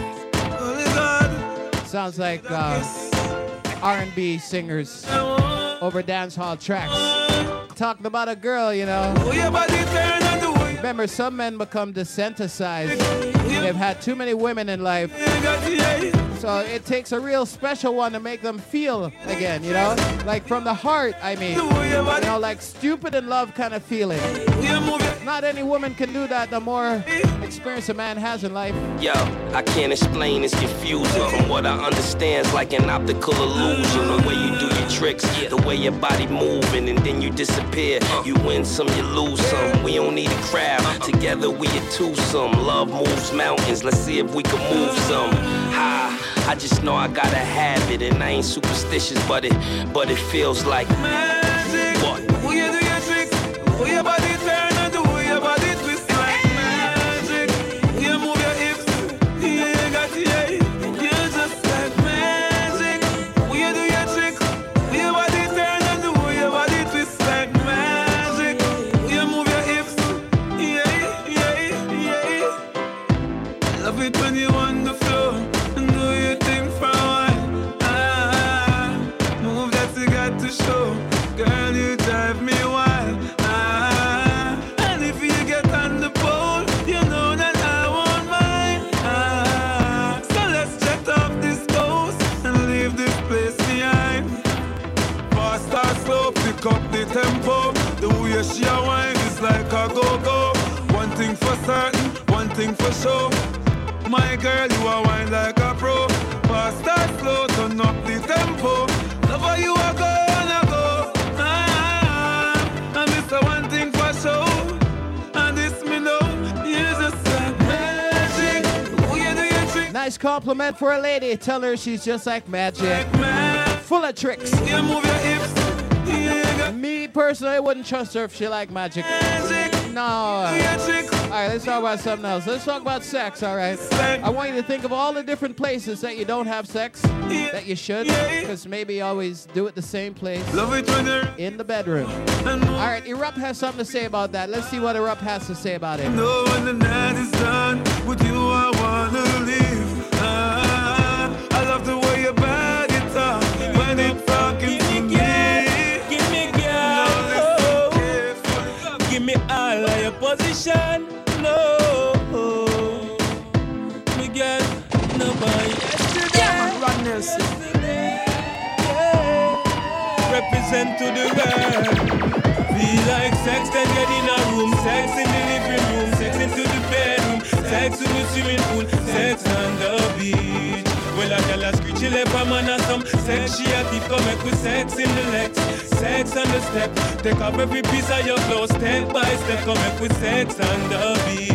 Sounds like uh, R and B singers over dance hall tracks. Talking about a girl, you know. Remember, some men become desensitized. They've had too many women in life. So it takes a real special one to make them feel again, you know? Like from the heart, I mean. You know, like stupid in love kind of feeling. Not any woman can do that the more experience a man has in life. Yo, I can't explain, it's confusing. From what I understand, it's like an optical illusion. The way you do your tricks, the way your body moving, and then you disappear. You win some, you lose some. We don't need a crowd. Together we a twosome. Love moves mountains. Let's see if we can move some. Ha, I just know I gotta have it, and I ain't superstitious, but it, but it feels like magic. What? Will you do your tricks? Will your body turn and the way your body twist like magic? You move your hips, yeah, you got yeah. You're just like magic. Will you do your tricks? Will your body turn and the way your body twist like magic? You move your hips, yeah, yeah, yeah. Love it when you on the floor and do your thing for a while. Ah, move that you got to show. Girl, you drive me wild. Ah, and if you get on the pole, you know that I won't mind. Ah, so let's jet off this coast and leave this place behind. Fast or slow, pick up the tempo. The way she a wine is like a go-go. One thing for certain, one thing for sure. My girl, you a wine like a pro. Fast or slow, turn up the tempo. Lover, you a go and a go. Ah, and this a one thing for sure. And this me know, you just like magic. Who you do your trick? Nice compliment for a lady. Tell her she's just like magic. Full of tricks. You move your hips. Me personally, I wouldn't trust her if she liked magic. No. Alright, let's talk about something else. Let's talk about sex, alright? I want you to think of all the different places that you don't have sex, that you should, because maybe you always do it the same place, in the bedroom. Alright, Erupt has something to say about that. Let's see what Erupt has to say about it. No, when the night is done, with you I wanna leave. Ah, I love the way you bag it up, when it's talking to me. Give me, girl, give me all of your position. No, me girl, nobody yesterday. Yeah, run this. Represent to the world. Feel like sex, then get in a room. Sex in the living room, sex into the bedroom, sex in the swimming pool, sex on the beach. Well, I tell her screechy left a man or some sex. She a keep come make with sex in the legs. sex on the step. Take off every piece of your clothes, step by step. Come back with sex on the beat.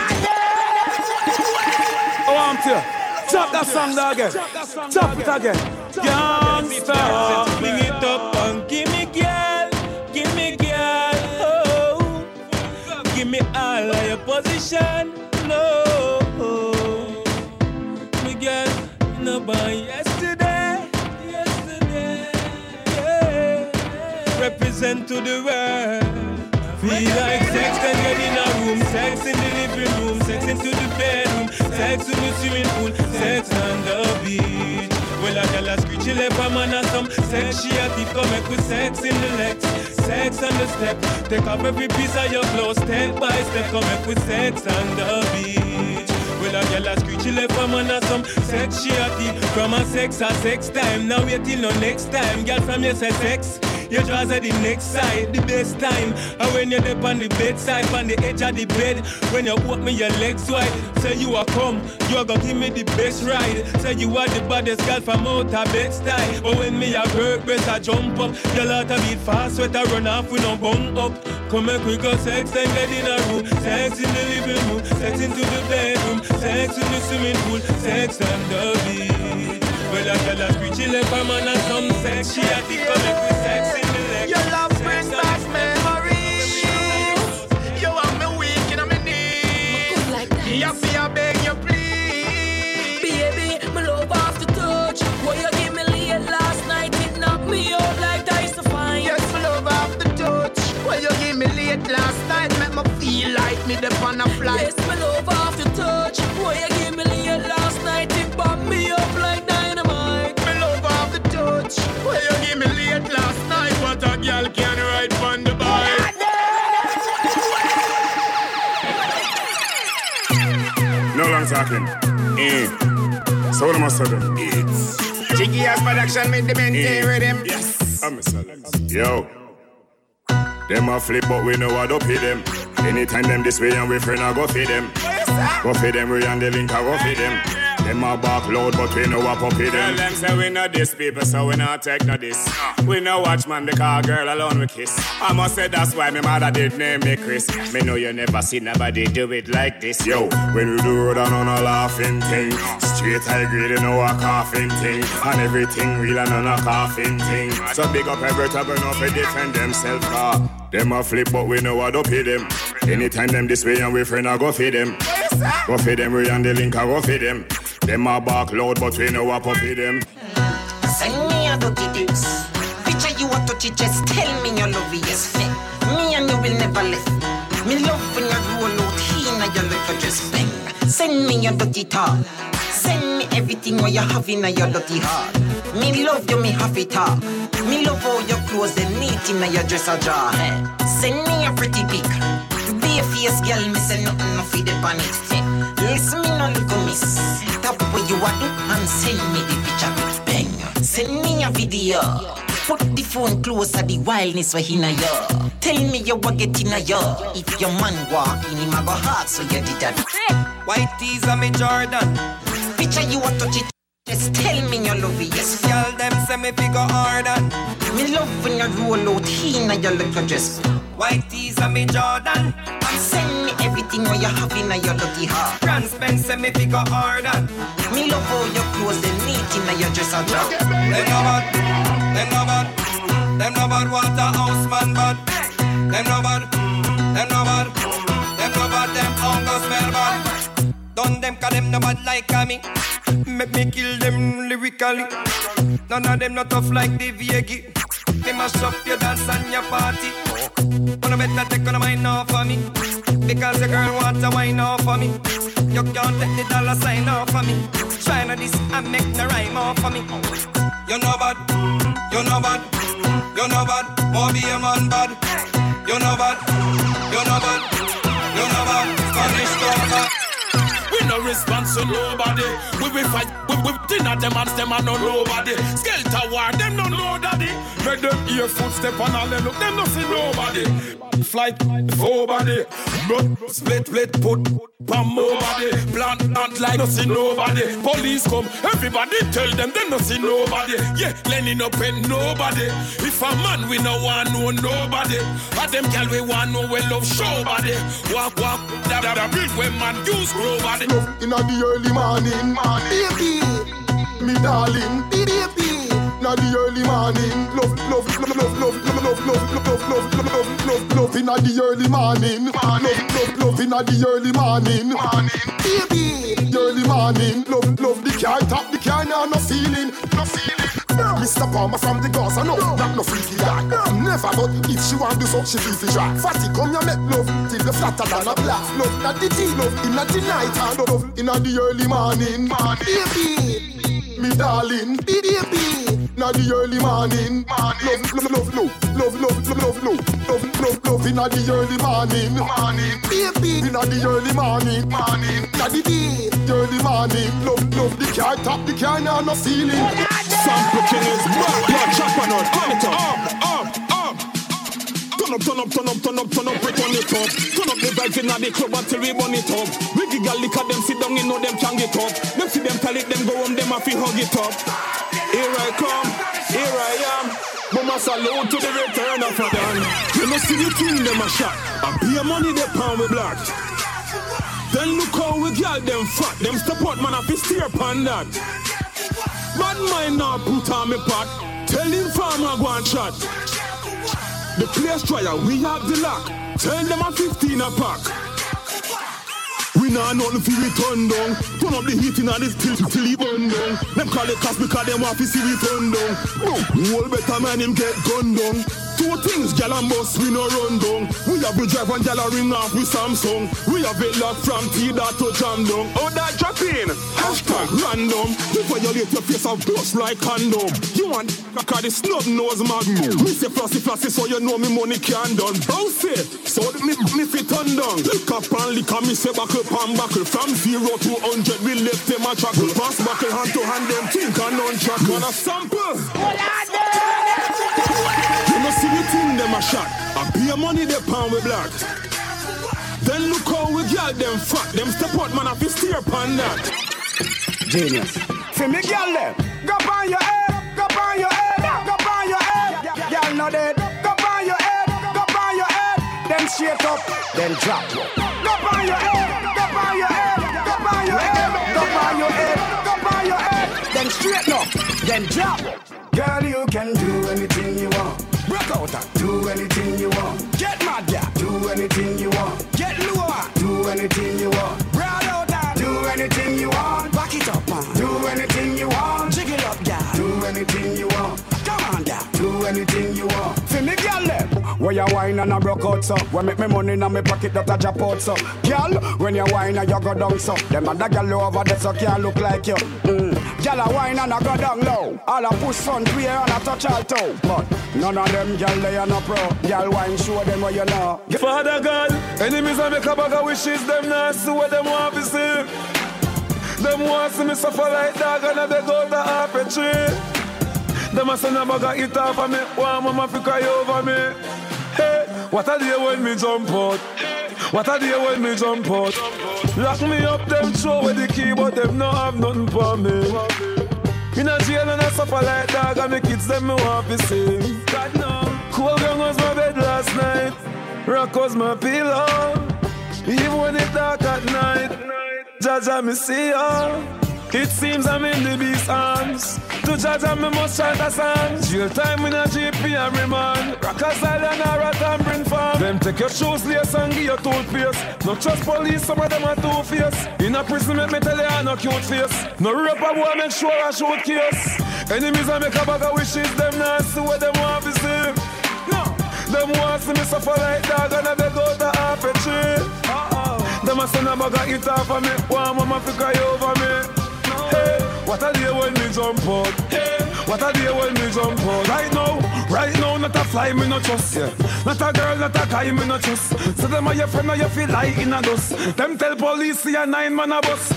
Oh, I'm here. Drop that song there again. Drop it again. Gangsta. Bring it up and give me girl. Give me girl. Oh. Give me all of your position. No. Me girl, no born yesterday. Yesterday. Yeah. Represent to the world. Feel like sex can get in a room. Sex in the living room. Sex into the bedroom. Sex in the swimming pool. Sex on the beach. Well, I got a screechy left a man or some sex. She a thief, come make with sex in the legs. Sex on the step. Take off every piece of your clothes. Step by step, come make with sex on the beach. Well, a girl a screechy left a man or some sex. She a thief, from a sex a sex time. Now wait till no next time. Girl from you say sex. Your jaws are the next side, the best time. And when you're there on the bedside, on the edge of the bed, when you walk me your legs wide, say you are come, you are gonna give me the best ride. Say you are the baddest girl from outer Bed-Stuy. But when me a work, best I jump up. Your lot a beat fast, sweat I run off, we no bump up. Come make we go sex and get in a room. Sex in the living room, sex into the bedroom, sex in the swimming pool, sex on the beach. Well, I tell her screechy left a man and some sex. She a thief, come make with sex in the leg. Your love brings back memories. You want me weak and I'm in need. You feel beg you please. Baby, my love off the touch. What you give me late last night, it knocked me out like dice to find. Yes, my love off the touch. What you give me late last night, make me feel like me the on a flight. Yes, my love off the touch. What you give me late last night, it bombed me up like dynamite. My love off the touch. What you give me late last night, what a girl can ride on the bike. No long talking. Eh. So what am I saying? It's Jiggy has production with the maintain rhythm. Yes. I'm a select. Yo. Them a flip, but we know what up hit them. Anytime them this way and we friend I go feed them. Go feed them, we and the link I go feed them. Them a back load, but we know what up hit them. Tell them say we not this people, so we not take no this. We no watch man because girl alone we kiss. I must say that's why my mother did name me Chris. Me know you never see nobody do it like this. Yo, when we do road and on a laughing thing, straight high grade you know a coughing thing, and everything real and on a coughing thing. So big up every time we know to defend themselves. Car. Them a flip, but we know what up hit them. Anytime them this way and we friend I go feed them. Go feed them, we and the link I go feed them. Them a back load, but we know what up hit them. Send me a dirty dicks. Picture you want to touch, just tell me you love yes. Me and you will never left. Me love when you roll out here and you look just bang. Send me your dirty talk. Send me everything what you have in your dirty heart. Me love you, me have it all. Me love all your clothes and neat in your dress or draw. Send me a pretty pic. Be a face girl, me say nothing no feed up on it. Listen me no look miss. Tap where you are do and send me the picture with bang. Send me a video. Put the phone closer, the wildness where he na yo. Tell me you what get in a yo. If your man walk in him a go hard, so you did that. White tees on me Jordan. Picture you want to touch it. Just tell me you love it, yes. Y'all them say me figure harder. Me love when you roll out here and you look dress. White tees on me Jordan. And send me everything what you have in your dirty heart. Grand spend say me figure harder. Me love all your clothes and neat in your dress or drop. Them no bad, them no bad, them no bad Waterhouse man bad. Them no bad, them no bad, them no bad, them hunger smell bad. Done them cause them no bad like me. Make me kill them lyrically. None of them not tough like the Viegi. They mash up your dance and your party. Wanna better take on a mind off of me. Because the girl wants a wine off of me. You can't take the dollar sign off of me. Tryna this and make the rhyme off of me. You know bad, you know bad, you know bad. More be a man bad. You know bad, you know bad, you know bad. Spanish talk bad. We no response to nobody. We will fight, we will dinner them and them and no nobody. Skelter war, them no know daddy. Make them hear footstep and all them look, them no see nobody. Flight, four body, blood, split, split, put, pam, nobody. Plant, plant like no see nobody. Police come, everybody tell them, them no see nobody. Yeah, Lenny no pen nobody. If a man we no want know nobody. A them gal we want know we love show body. Walk, walk, da da da, big when man use grow body. Love in the early morning, baby, me darling, baby. Now the early morning, love, love, love, love, love, love, love, love, love, love, love, love, love in the early morning, love, love, love in the early morning, baby, early morning, love, love the car top, the car now no feeling, no feeling. Mister Palmer from the Gaza, no, not no freaky guy. Never, but if she want to do so, she feel fi try. Fatty, come ya make love till the flatter than a black. Love not the tea, love in the night, and love in the early morning, baby. Me darling, baby, now the early morning, love, love, love, love, love, love, love, love, love, love, love, in the early morning, baby, in the early morning, now the day, early morning, love, love, the car top, the car now no feeling. Sample killers, back, back, chop on out, come it up, up, up. Turn up, turn up, turn up, turn up, turn up, turn it up. Turn up the vibes in the club until we burn it up. We giggle lick at them, sit down, you know them can get up. Them see them tell it, them go home, them have to hug it up. Here I come, here I am. Mama salute to the return of a done. You know see the thing, them a shot. And pay money, they pound with black. Then look how we got them fat. Them step out, man, I fi steer upon that. Bad mind now put on me pot. Tell him farmer go and shot. The place trial, we have the lock. Tell them a fifteen a pack. We nah nothing fi we turn down. Turn up the heat inna this till till he burn down. Them call it cause because them want fi see we turn down. Whole better man him get gunned down. Two things, gal and bus, we no run down. We have the drive and gal a ring off with Samsung. We have it locked from T-Dot to jam down. Oh, that drop in, hashtag random. You violate your face of bust like condom. You want cause the snub nose magnum. Me say flossy flossy so you know me money can done. Bounce it, so me, me fit on down. Lick up and lick and me say buckle pan buckle. From zero to hundred, we left them a chuckle. Pass buckle hand to hand, them think and non-chuck. On a sample. You know see the thing them a shot. And pay money they pound with black. Then look how we got them fat. Them step out man have to steer upon that. Genius. See me girl them. Go on your head. Go on your head. Go on your head. Girl no dead. Go on your head. Go on your head. Then straight up. Then drop. Go on your head. Go on your head. Go on your head. Go on your head. Go on your head. Then straight up. Then drop. Girl, you can do anything you want. Break out and do anything you want. Get mad, yeah. Do anything you want. Get lower. Do anything you want. Broad out and do anything you want. Back it up, man. Do anything you want. Jiggle up, yeah. Do anything you want. Come on, yeah. Do anything you want. See me, girl, them. When you wine and I broke out, so when make me money in my pocket, that I drop out, so girl, when you wine and you go down, so them other girl over there, so can't look like you. Mm. Girl, I wine and I go down low. All I push front way and I touch all toe. But none of them girl they are no pro. Girl wine show them what you know. Father God, enemies I make a bag of wishes. Them not see what them want to see. Them want to see me suffer like dog and I beg out the half a tree. Them a send a bag of it off of me. One mama fi cry over me. Hey, what a day when me jump out. What a day when me jump out. Lock me up, them throw with the key, but them no have nothing for me. In a jail and I suffer like dog, and the kids them me want to see. God no. Cool gun was my bed last night. Rock was my pillow. Even when it's dark at night, Jaja me see ya. It seems I'm in the beast's arms. To judge and me must chant a song. Jail time in a G P every man. Rock a silent or a tampering farm. Them take your shoes, lace and give your toothpaste. No trust police, some of them are two-faced. In a prison, make me tell you I no cute face. No rape a boy, make sure I shoot case. Enemies I make a bag of wishes. Them not see what them want to see. No. Them want to see me suffer like dog and I beg out a half a tree. Uh-oh. Them a send a bag of it off of me. One mama fi cry over me. Hey, what a day when me jump out. Hey, what a day when me jump out. Right now, right now, not a fly, me no trust. Yeah. Not a girl, not a guy, me no trust. So them are your friend, or you feel like in a dust. Them tell police, see a nine man a bus.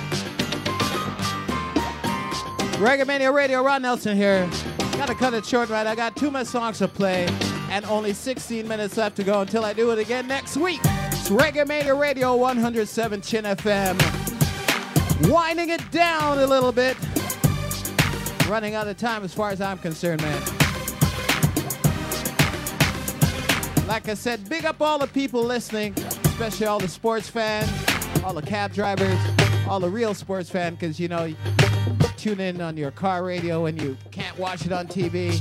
Reggae Mania Radio, Ron Nelson here. Gotta cut it short, right? I got two more songs to play and only sixteen minutes left to go until I do it again next week. It's Reggae Mania Radio, one oh seven Chin F M. Winding it down a little bit. Running out of time as far as I'm concerned, man. Like I said, big up all the people listening, especially all the sports fans, all the cab drivers, all the real sports fans, because, you know, you tune in on your car radio and you can't watch it on T V.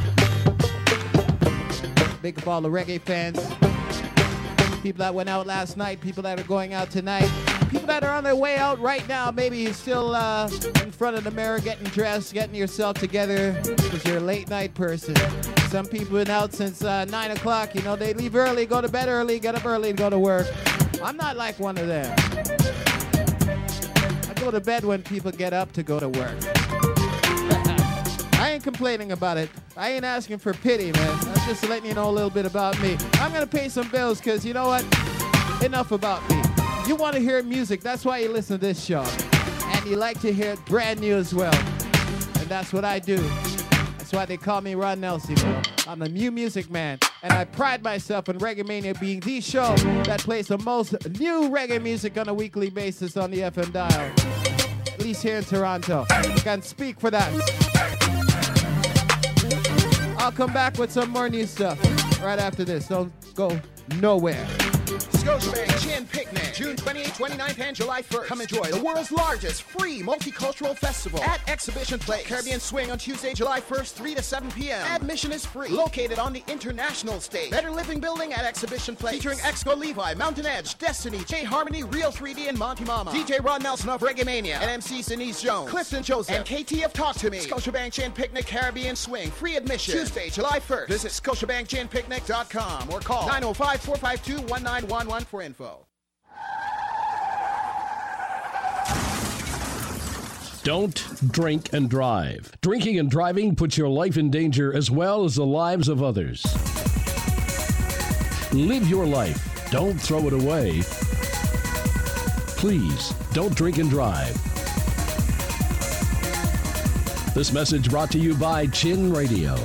Big up all the reggae fans, people that went out last night, people that are going out tonight, people that are on their way out right now. Maybe you're still uh, in front of the mirror getting dressed, getting yourself together because you're a late night person. Some people have been out since uh, nine o'clock. You know, they leave early, go to bed early, get up early and go to work. I'm not like one of them. I go to bed when people get up to go to work. I ain't complaining about it. I ain't asking for pity, man. I'm just letting you know a little bit about me. I'm going to pay some bills because, you know what? Enough about me. You want to hear music. That's why you listen to this show. And you like to hear it brand new as well. And that's what I do. That's why they call me Ron Nelson. You know? I'm a new music man. And I pride myself in Reggae Mania being the show that plays the most new reggae music on a weekly basis on the F M dial. At least here in Toronto. I can speak for that. I'll come back with some more new stuff right after this. Don't go nowhere. Scotiabank Chin Picnic, June twenty-eighth, twenty-ninth, and July first. Come enjoy the world's largest free multicultural festival at Exhibition Place. Caribbean Swing on Tuesday, July first, three to seven p.m. Admission is free. Located on the international stage. Better Living Building at Exhibition Place. Featuring Exco Levi, Mountain Edge, Destiny, J Harmony, Real three D, and Monty Mama. D J Ron Nelson of Reggae Mania. And M C Denise Jones. Clifton Joseph. And K T of Talk to Me. Scotiabank Chin Picnic Caribbean Swing. Free admission. Tuesday, July first. Visit scotiabank chin picnic dot com or call nine oh five, four five two, one nine one one for info. Don't drink and drive. Drinking and driving puts your life in danger as well as the lives of others. Live your life. Don't throw it away. Please, don't drink and drive. This message brought to you by Chin Radio.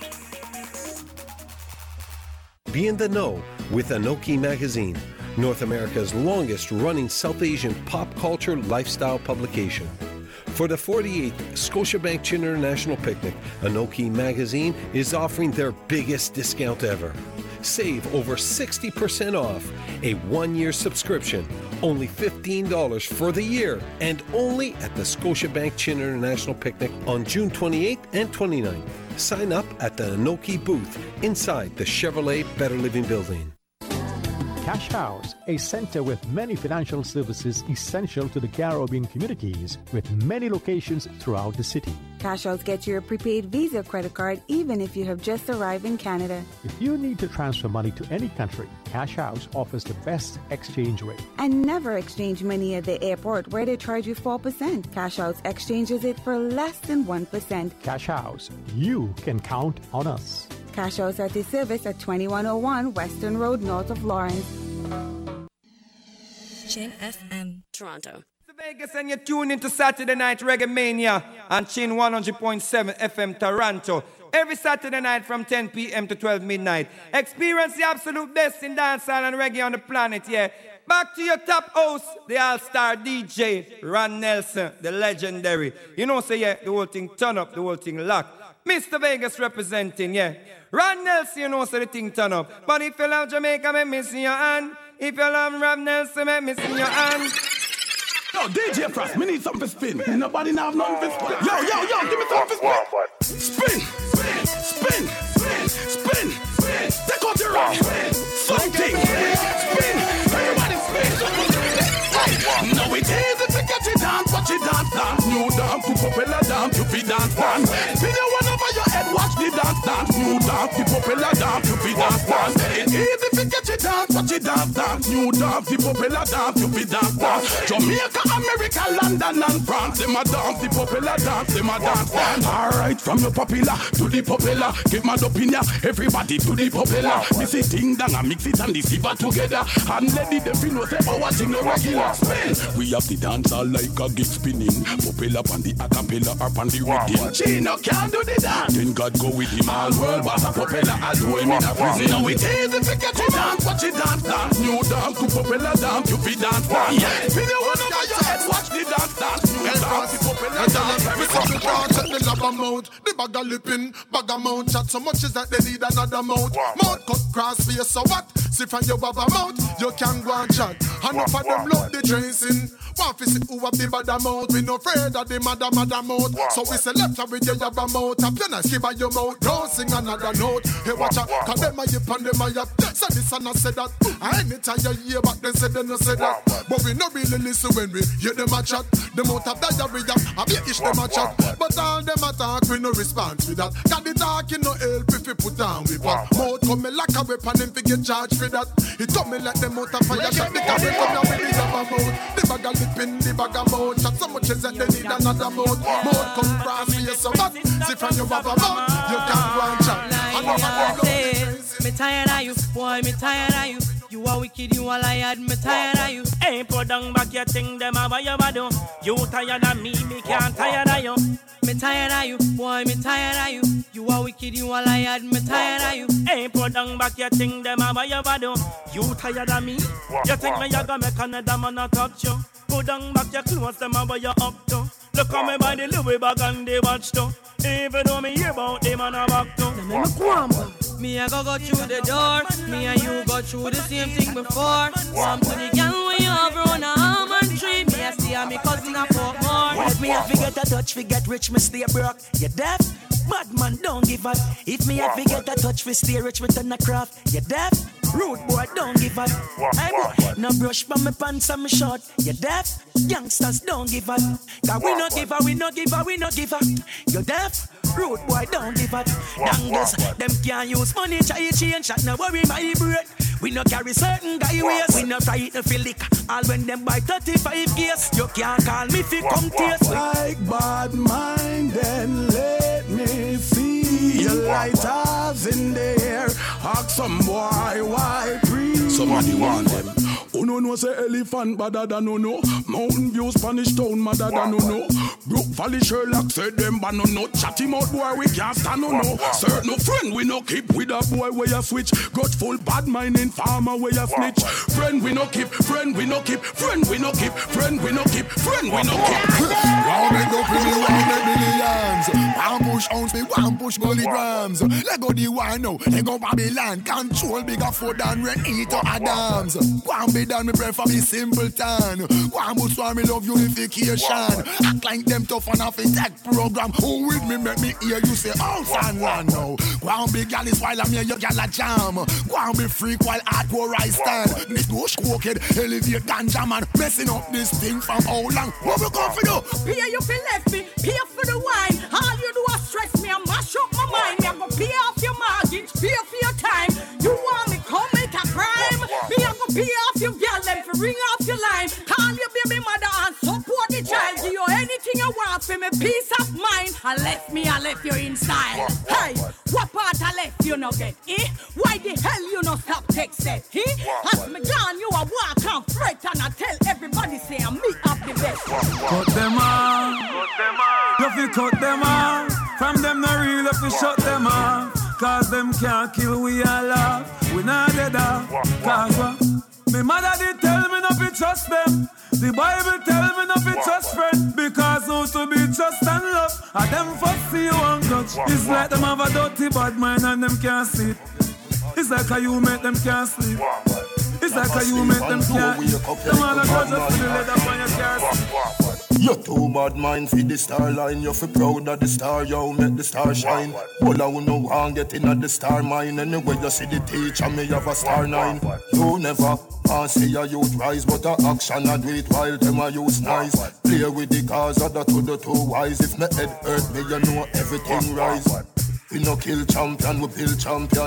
Be in the know with Anoki Magazine, North America's longest running South Asian pop culture lifestyle publication. For the forty-eighth Scotiabank Chin International Picnic, Anoki Magazine is offering their biggest discount ever. Save over sixty percent off a one-year subscription, only fifteen dollars for the year, and only at the Scotiabank Chin International Picnic on June twenty-eighth and twenty-ninth. Sign up at the Anoki booth inside the Chevrolet Better Living Building. Cash House, a center with many financial services essential to the Caribbean communities, with many locations throughout the city. Cash House gets you a prepaid Visa credit card even if you have just arrived in Canada. If you need to transfer money to any country, Cash House offers the best exchange rate. And never exchange money at the airport where they charge you four percent. Cash House exchanges it for less than one percent. Cash House, you can count on us. Cash House at the service at twenty-one oh one Western Road, north of Lawrence. Chin F M, Toronto. Vegas, and you tune into Saturday Night Reggae Mania on Chin one hundred point seven F M Toronto. Every Saturday night from ten p.m. to twelve midnight. Experience the absolute best in dancehall and reggae on the planet, yeah. Back to your top host, the all-star D J, Ron Nelson, the legendary. You know, say, yeah, the whole thing turn up, the whole thing lock. Mister Vegas representing, yeah. Ron Nelson, you know, say the thing turn up. But if you love Jamaica, make me see your hand. If you love Ron Nelson, make me see your hand. Yo, D J Frost, me need something to spin. Nobody now have nothing to spin. Yo, yo, yo, give me something to spin. Spin, spin, spin, spin, spin, spin. Take out your rock. Something. Spin. Everybody spin. No, it's easy to catch it dance, watch it dance, dance. New dance, to popular dance, you be dance, dance. Spin your one over your head, watch the dance, dance. New dance, the popular dance, you be dance, dance. It's easy to get it dance, watch it dance, dance. New dance, the popular dance, you be dance, dance. Jamaica, America, London and France, them a dance, the popular dance, them a dance, dance. Alright, from the popular to the popular, give my opinion, everybody to the popular. This is ding dong, I mix it and the silver together. And let the devil know say our watching the regular spin. We have the dance all like a gig spinning. Popular on the acapella up on the rhythm. Chino can't do the dance. Then God go with him all world, but a popular as well in a prison. Now it is if you get it dance, watch it dance, dance. New dance to popular dance, you be dance, dance. Yes. If you want over your head, watch the dance, dance. New dance to popular dance. We come to dance at the lab amount. The bag of lipping, bag of mount. Chat so much is that they need another mount. Mount cut cross for you, so what? See from your baba mouth, you can go and chat. And up for them load the tracing. One fi see who have the bad amount. We no afraid of the mother mother mouth. So we say left with your yabba mouth. Tap your nice, give her your mouth. Don't sing another note. Hey watch out, cause them a yip and them a yap. So this and I say that. And anytime you hear back, they say they no say that. But we no really listen when we hear them a chat. The mouth of diarrhea, I be ish them a chat. But all them a talk, we no response with that. Cause the talking no help if we put down with that. Mouth come me like a weapon and fi get charged for that. It come me like them out of fire shot. Because we come here with the yabba mouth. The bag of in the bag of mouth, chat so much as that they need another mouth. Mouth come cross for you so much. See from your baba mouth, you can't go and chat. Me tired of you, boy, me tired of you. You are wicked, you are liar, me tired of you. Hey, put down back your thing, them about your body. You tired of me, me can't tired of you. Me tired of you, boy, me tired of you. You are wicked, you are liar, me tired of you. Hey, put down back your thing, them about your body. You tired of me? You think me you gonna make another man a talk you? Put down back your clothes, them about your up to. Look at me by the Louis bag and the watch too. Even though me hear about them and a back to. Now me grumble. Me a go go through the door. Me and you go through the same thing before. Some to the girl when you have grown a almond tree. Me a see and me cousin a fuck more. If me a forget a touch, forget rich, me stay broke. You deaf? Bad man, don't give up. If me a forget a touch, we stay rich, we turn a craft. You deaf? Rude boy, don't give up. Hey boy, no brush from my pants and my short. You deaf? Youngsters, don't give up. Cause we no give up, we no give up, we no give up. You deaf? Rude boy, don't give up. Dangles, them can't use money, try change, shot, no worry my brain. We no carry certain guy ways. We no try to feel lick. All when them buy thirty-five years. You can't call me fi come taste. Like bad mind, then let me see your lighters in the air. Ask some boy why breathe. Somebody want them. Oh no no say elephant better than no no. Mountain View Spanish Town madder than no no. Brook Valley Sherlock said them but no no. Chat him out boy we can't stand no no. Sir no friend we no keep with a boy where you switch. Got full bad mind in farmer where you snitch. Friend we no keep, friend we no keep, friend we no keep, friend we no keep, friend we no keep. Round and go for me, round and millions. One push ounce me, one push milligrams. Let go the wine now, let go Babylon. Control bigger food than Renito Adams. One be done me prefer me simpleton. One boost for me love unification. Act like them tough and off a tech program. Who with me make me hear you say house and land now. One big gal is while I'm here, your gal a jam. One be freak while hardcore I stand. This bush crooked, elevate ganja man. Messing up this thing from how long? What we come for you? Pay you feel left me, pay for the wine. All you do is stress me and mash up my mind. Me I go pay off your mortgage, pay for your time. You want me come make a crime? Me I go pay off your girl, them for ring off your line. Call your baby mother and support the child. Give you anything you want for me peace of mind. I left me, I left you in style. Hey, what part I left you no get? Eh? Why the hell you no stop text it? Eh? As me gone, you a walk and fret and I tell everybody say I'm me up the best. Cut them off, you fi cut them off. From them no real, you fi shut them off. Cause them can't kill we all love. We not dead off. Cause what? Me mother did tell me not to trust them. The Bible tell me not to trust friend. Because who to be trust and love. And them first see you and touch. It's like them have a dirty bad mind and them can't sleep. It's like how you make them can't sleep. It's like how you make them can't. Them all a go just to the leather when you can't sleep. You too bad mind for the star line. You feel proud of the star, yo, make the star shine. Well, I no want get in at the star mine. Anyway, you see the teacher, me have a star nine. You never want see a youth rise, but a action I do it while them a use nice. Play with the cause of the two the two wise. If me head hurt me, you know everything rise. We no kill champion, we build champion.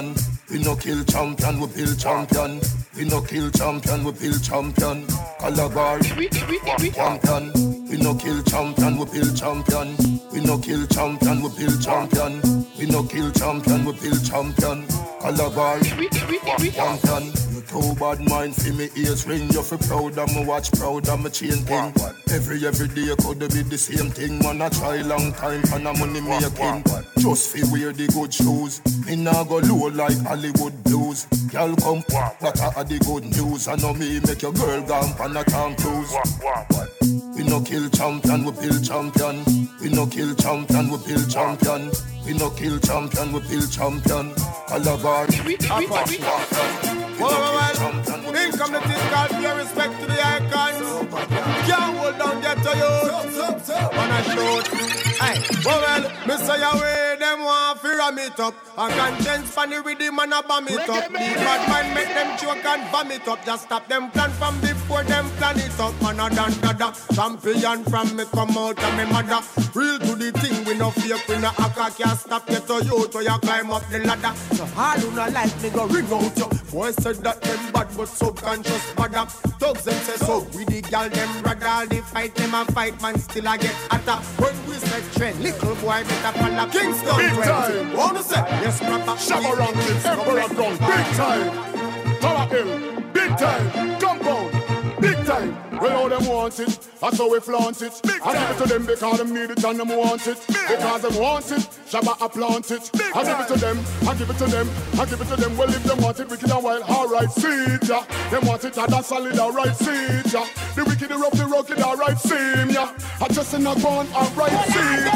We no kill champion, we build champion. We no kill champion, we build champion. Calabar, champion. We no kill champion, we build champion. We no kill champion, we build champion. We no kill champion, we build champion. Calabar, champion. You too bad mind, see me ears ring. You feel proud of me watch, proud of me chain thing. Every every day could be the same thing. Man, I try long time and a money making. Just fi wear the good shoes. Me nah go low like Hollywood blues. Y'all come, that are the good news. I know me make your girl gone on a Tom Cruise. We no kill champion, we build champion. We no kill champion, we build champion. We no kill champion, we build champion. Calabar, champion. Well, well, well, in come the thing called pay respect to the icons. Can't hold down, get to you. Wanna shoot. Hey, well, well, me say away, them want to ram it up. And conscience funny with them and a bomb it up. The bad man make them choke and vomit up. Just stop them plan from before them plan it up. Man a dan dada, champion from me come out of me mother. Real to the thing, we no fake, we no hacker. Can't stop you to you, to you climb up the ladder. So hard do not like me go ring out you. Boy said that them bad but subconscious bother. Thugs them say so, we the gal them rather. They fight them and fight man still I get hotter. When we say trend, little boy better follow Kingston big twenty. Time. Wanna say yes, proper. Shabba Rankin, Emperor Gun, big time. Tower Hill, big time. Compound, big time. Well, all them want it, that's how we flaunt it. Big I give it to them because them need it and them want it. Big because them want it, Shabba I plant it. Big I give it to them, I give it to them, I give it to them. Well, if them want it, wicked and wild, alright, see it, yeah. Them want it, that's solid, alright, see it, yeah. The wicked, the rough, the rugged, alright, see him, yeah. I just in a gun, alright, see it,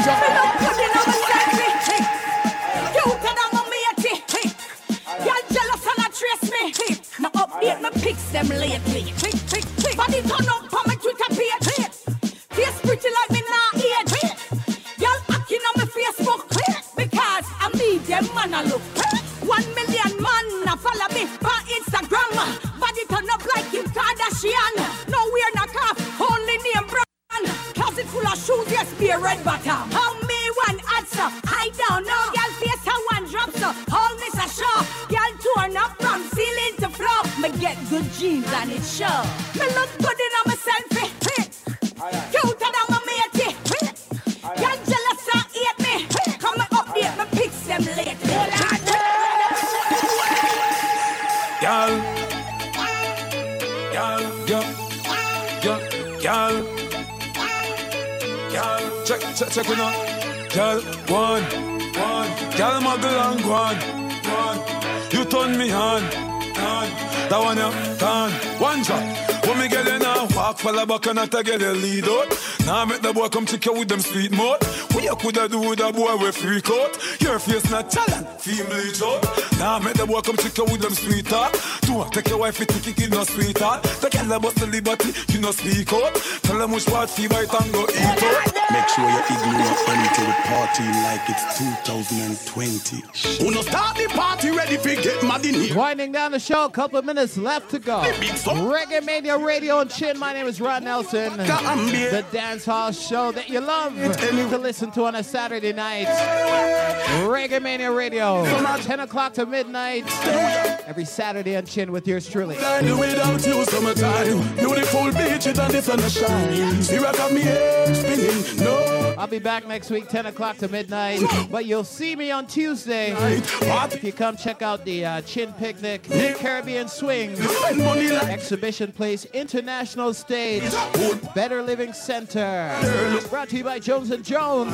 yeah. You tell them I'm matey. Y'all jealous and I trace me. Now update my pics them lately. Body turn up on my Twitter page. Face pretty like me now age. Y'all acting on my Facebook because I me them man a look. One million man a follow me on Instagram. Body turn up like Kim Kardashian. No we're not off, only name brand. Closet full of shoes, yes, be a red bottom. How me one answer? I don't know. Y'all face how one drop so all this a show. Y'all torn up from ceiling to floor. Me get good jeans and it show. Me look good in on my selfie. Cuter than my matey. Y'all jealous and hate me. Come and update my pics them lately. Y'all, y'all, y'all, y'all, y'all. Y'all, check, check, check it out. Y'all, one, one. Y'all muggle and one, one. You turn me on, on. That one you gone. One shot. When me get in now, walk for the back and not to get a lead out. Now make the boy come check you with them street mode. What you coulda do with a boy with freak out? Your face not talent, feel bleach out. Now make the boy come check you with them sweet talk. Do take your wife, you think you no sweetheart. The girl that bust the liberty, you no speak out. Tell them which part fee bite and go eat out. Make sure you ignore until the party like it's two thousand twenty. Who no start the party ready for get mad in here. Winding down the show, a couple of minutes left to go. Reggae Mania Radio and Chin. My name is Rod Nelson. The dance hall show that you love to listen to on a Saturday night. Reggae Mania Radio, ten o'clock to midnight. Every Saturday on Chin with yours truly. Without you, summertime, beautiful beaches and the sun shine. See what got me head spinning. No. I'll be back next week, ten o'clock to midnight. But you'll see me on Tuesday if you come check out the uh, Chin Picnic, Caribbean Swing, Exhibition Place, International Stage, Better Living Center. Brought to you by Jones and Jones.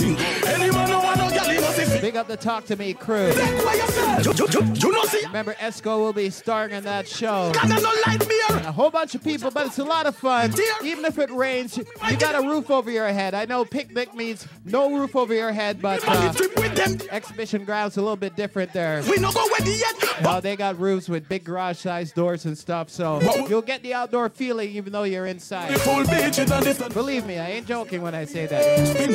Big up the Talk to Me crew. Remember, Esco will be starring in that show. A whole bunch of people, but it's a lot of fun. Even if it rains, you got a roof over your head. I know picnic means no roof over your head, but uh, exhibition ground's a little bit different there. We not go ready yet. Well, they got roofs with big garage-sized doors and stuff, so you'll get the outdoor feeling even though you're inside. Believe me, I ain't joking when I say that.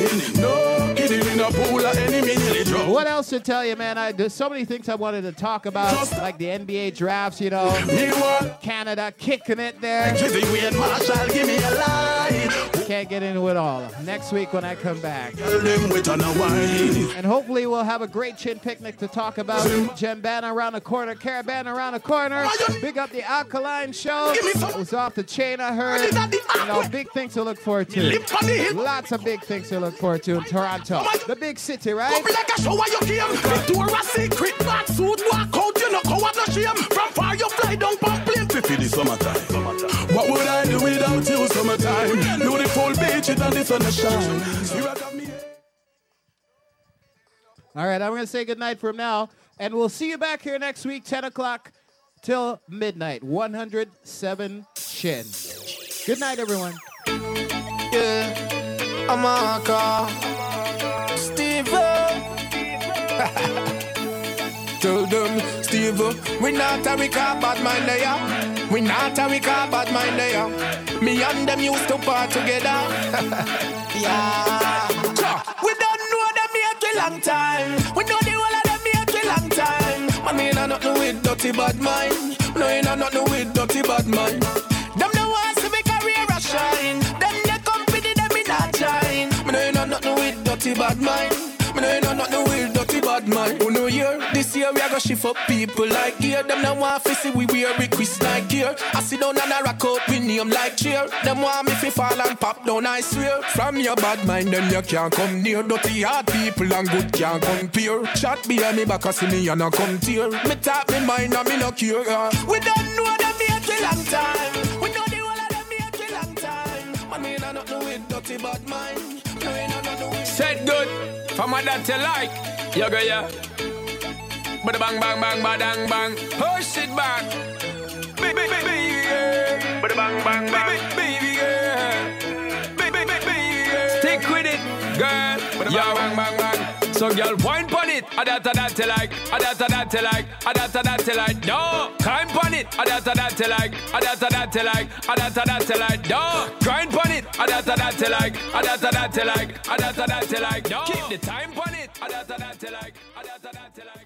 What else to tell you, man? I, there's so many things I wanted to talk about, like the N B A drafts, you know. Canada kicking it there. can't get into it all. Next week when I come back. And hopefully we'll have a great chin picnic to talk about. Gembana around the corner, Caravan around the corner. Big up the Alkaline show. It was off the chain, I heard. You know, big things to look forward to. Lots of big things to look forward to in Toronto. The big city, right? From far you fly down from plane to the summertime. What would I do without you, summertime? Beautiful beaches and the sun shine. All right, I'm going to say goodnight from now, and we'll see you back here next week, ten o'clock till midnight, one oh seven Chin. Good night, everyone. Yeah, I'm a car. Steve. Tell them, Steve, we not a we call bad mind there. We not a we call bad mind there. Me and them used to part together. Yeah. We don't know them yet a long time. We know the whole of them yet a long time. Man, me ain't nothing with dirty bad mind. No, ain't nothing with dirty bad mind. Them no want to make a career a shine. Them the company them in a shine. Me no ain't nothing with dirty bad mind. Me no ain't nothing with dirty bad mind. Oh no year, this year we a go shift up people like here. Them no want to see we wear we Chris like here. I sit down and I rock out with name like cheer. Them want me fi fall and pop down, I swear. From your bad mind then you can't come near. Dirty hard people and good can't compare. Chat behind me back and see me and I come tear. Me talk me mind and me no care. uh. We don't know them yet a long time. We know the whole of them yet a long time. Man, me ain't nothing with dirty bad mind. No, ain't nothing with. Said good. From what that you like, you go yeah. Bada bang bang bang badang bang, push it back, baby baby yeah. Bada bang bang bang, baby yeah. Baby baby yeah. Stick with it, girl. Bada bang bang bang. So girl, wine pon it, a that a that you like, a that a that you like, a that a that you like. No, climb pon it, a that a that you like, a that a that you like, a that a that you like. No, grind pon it, a that a that you like, a that a that you like, a that a that you like. No, keep the time pon it, a that a that you like, a that a that you like.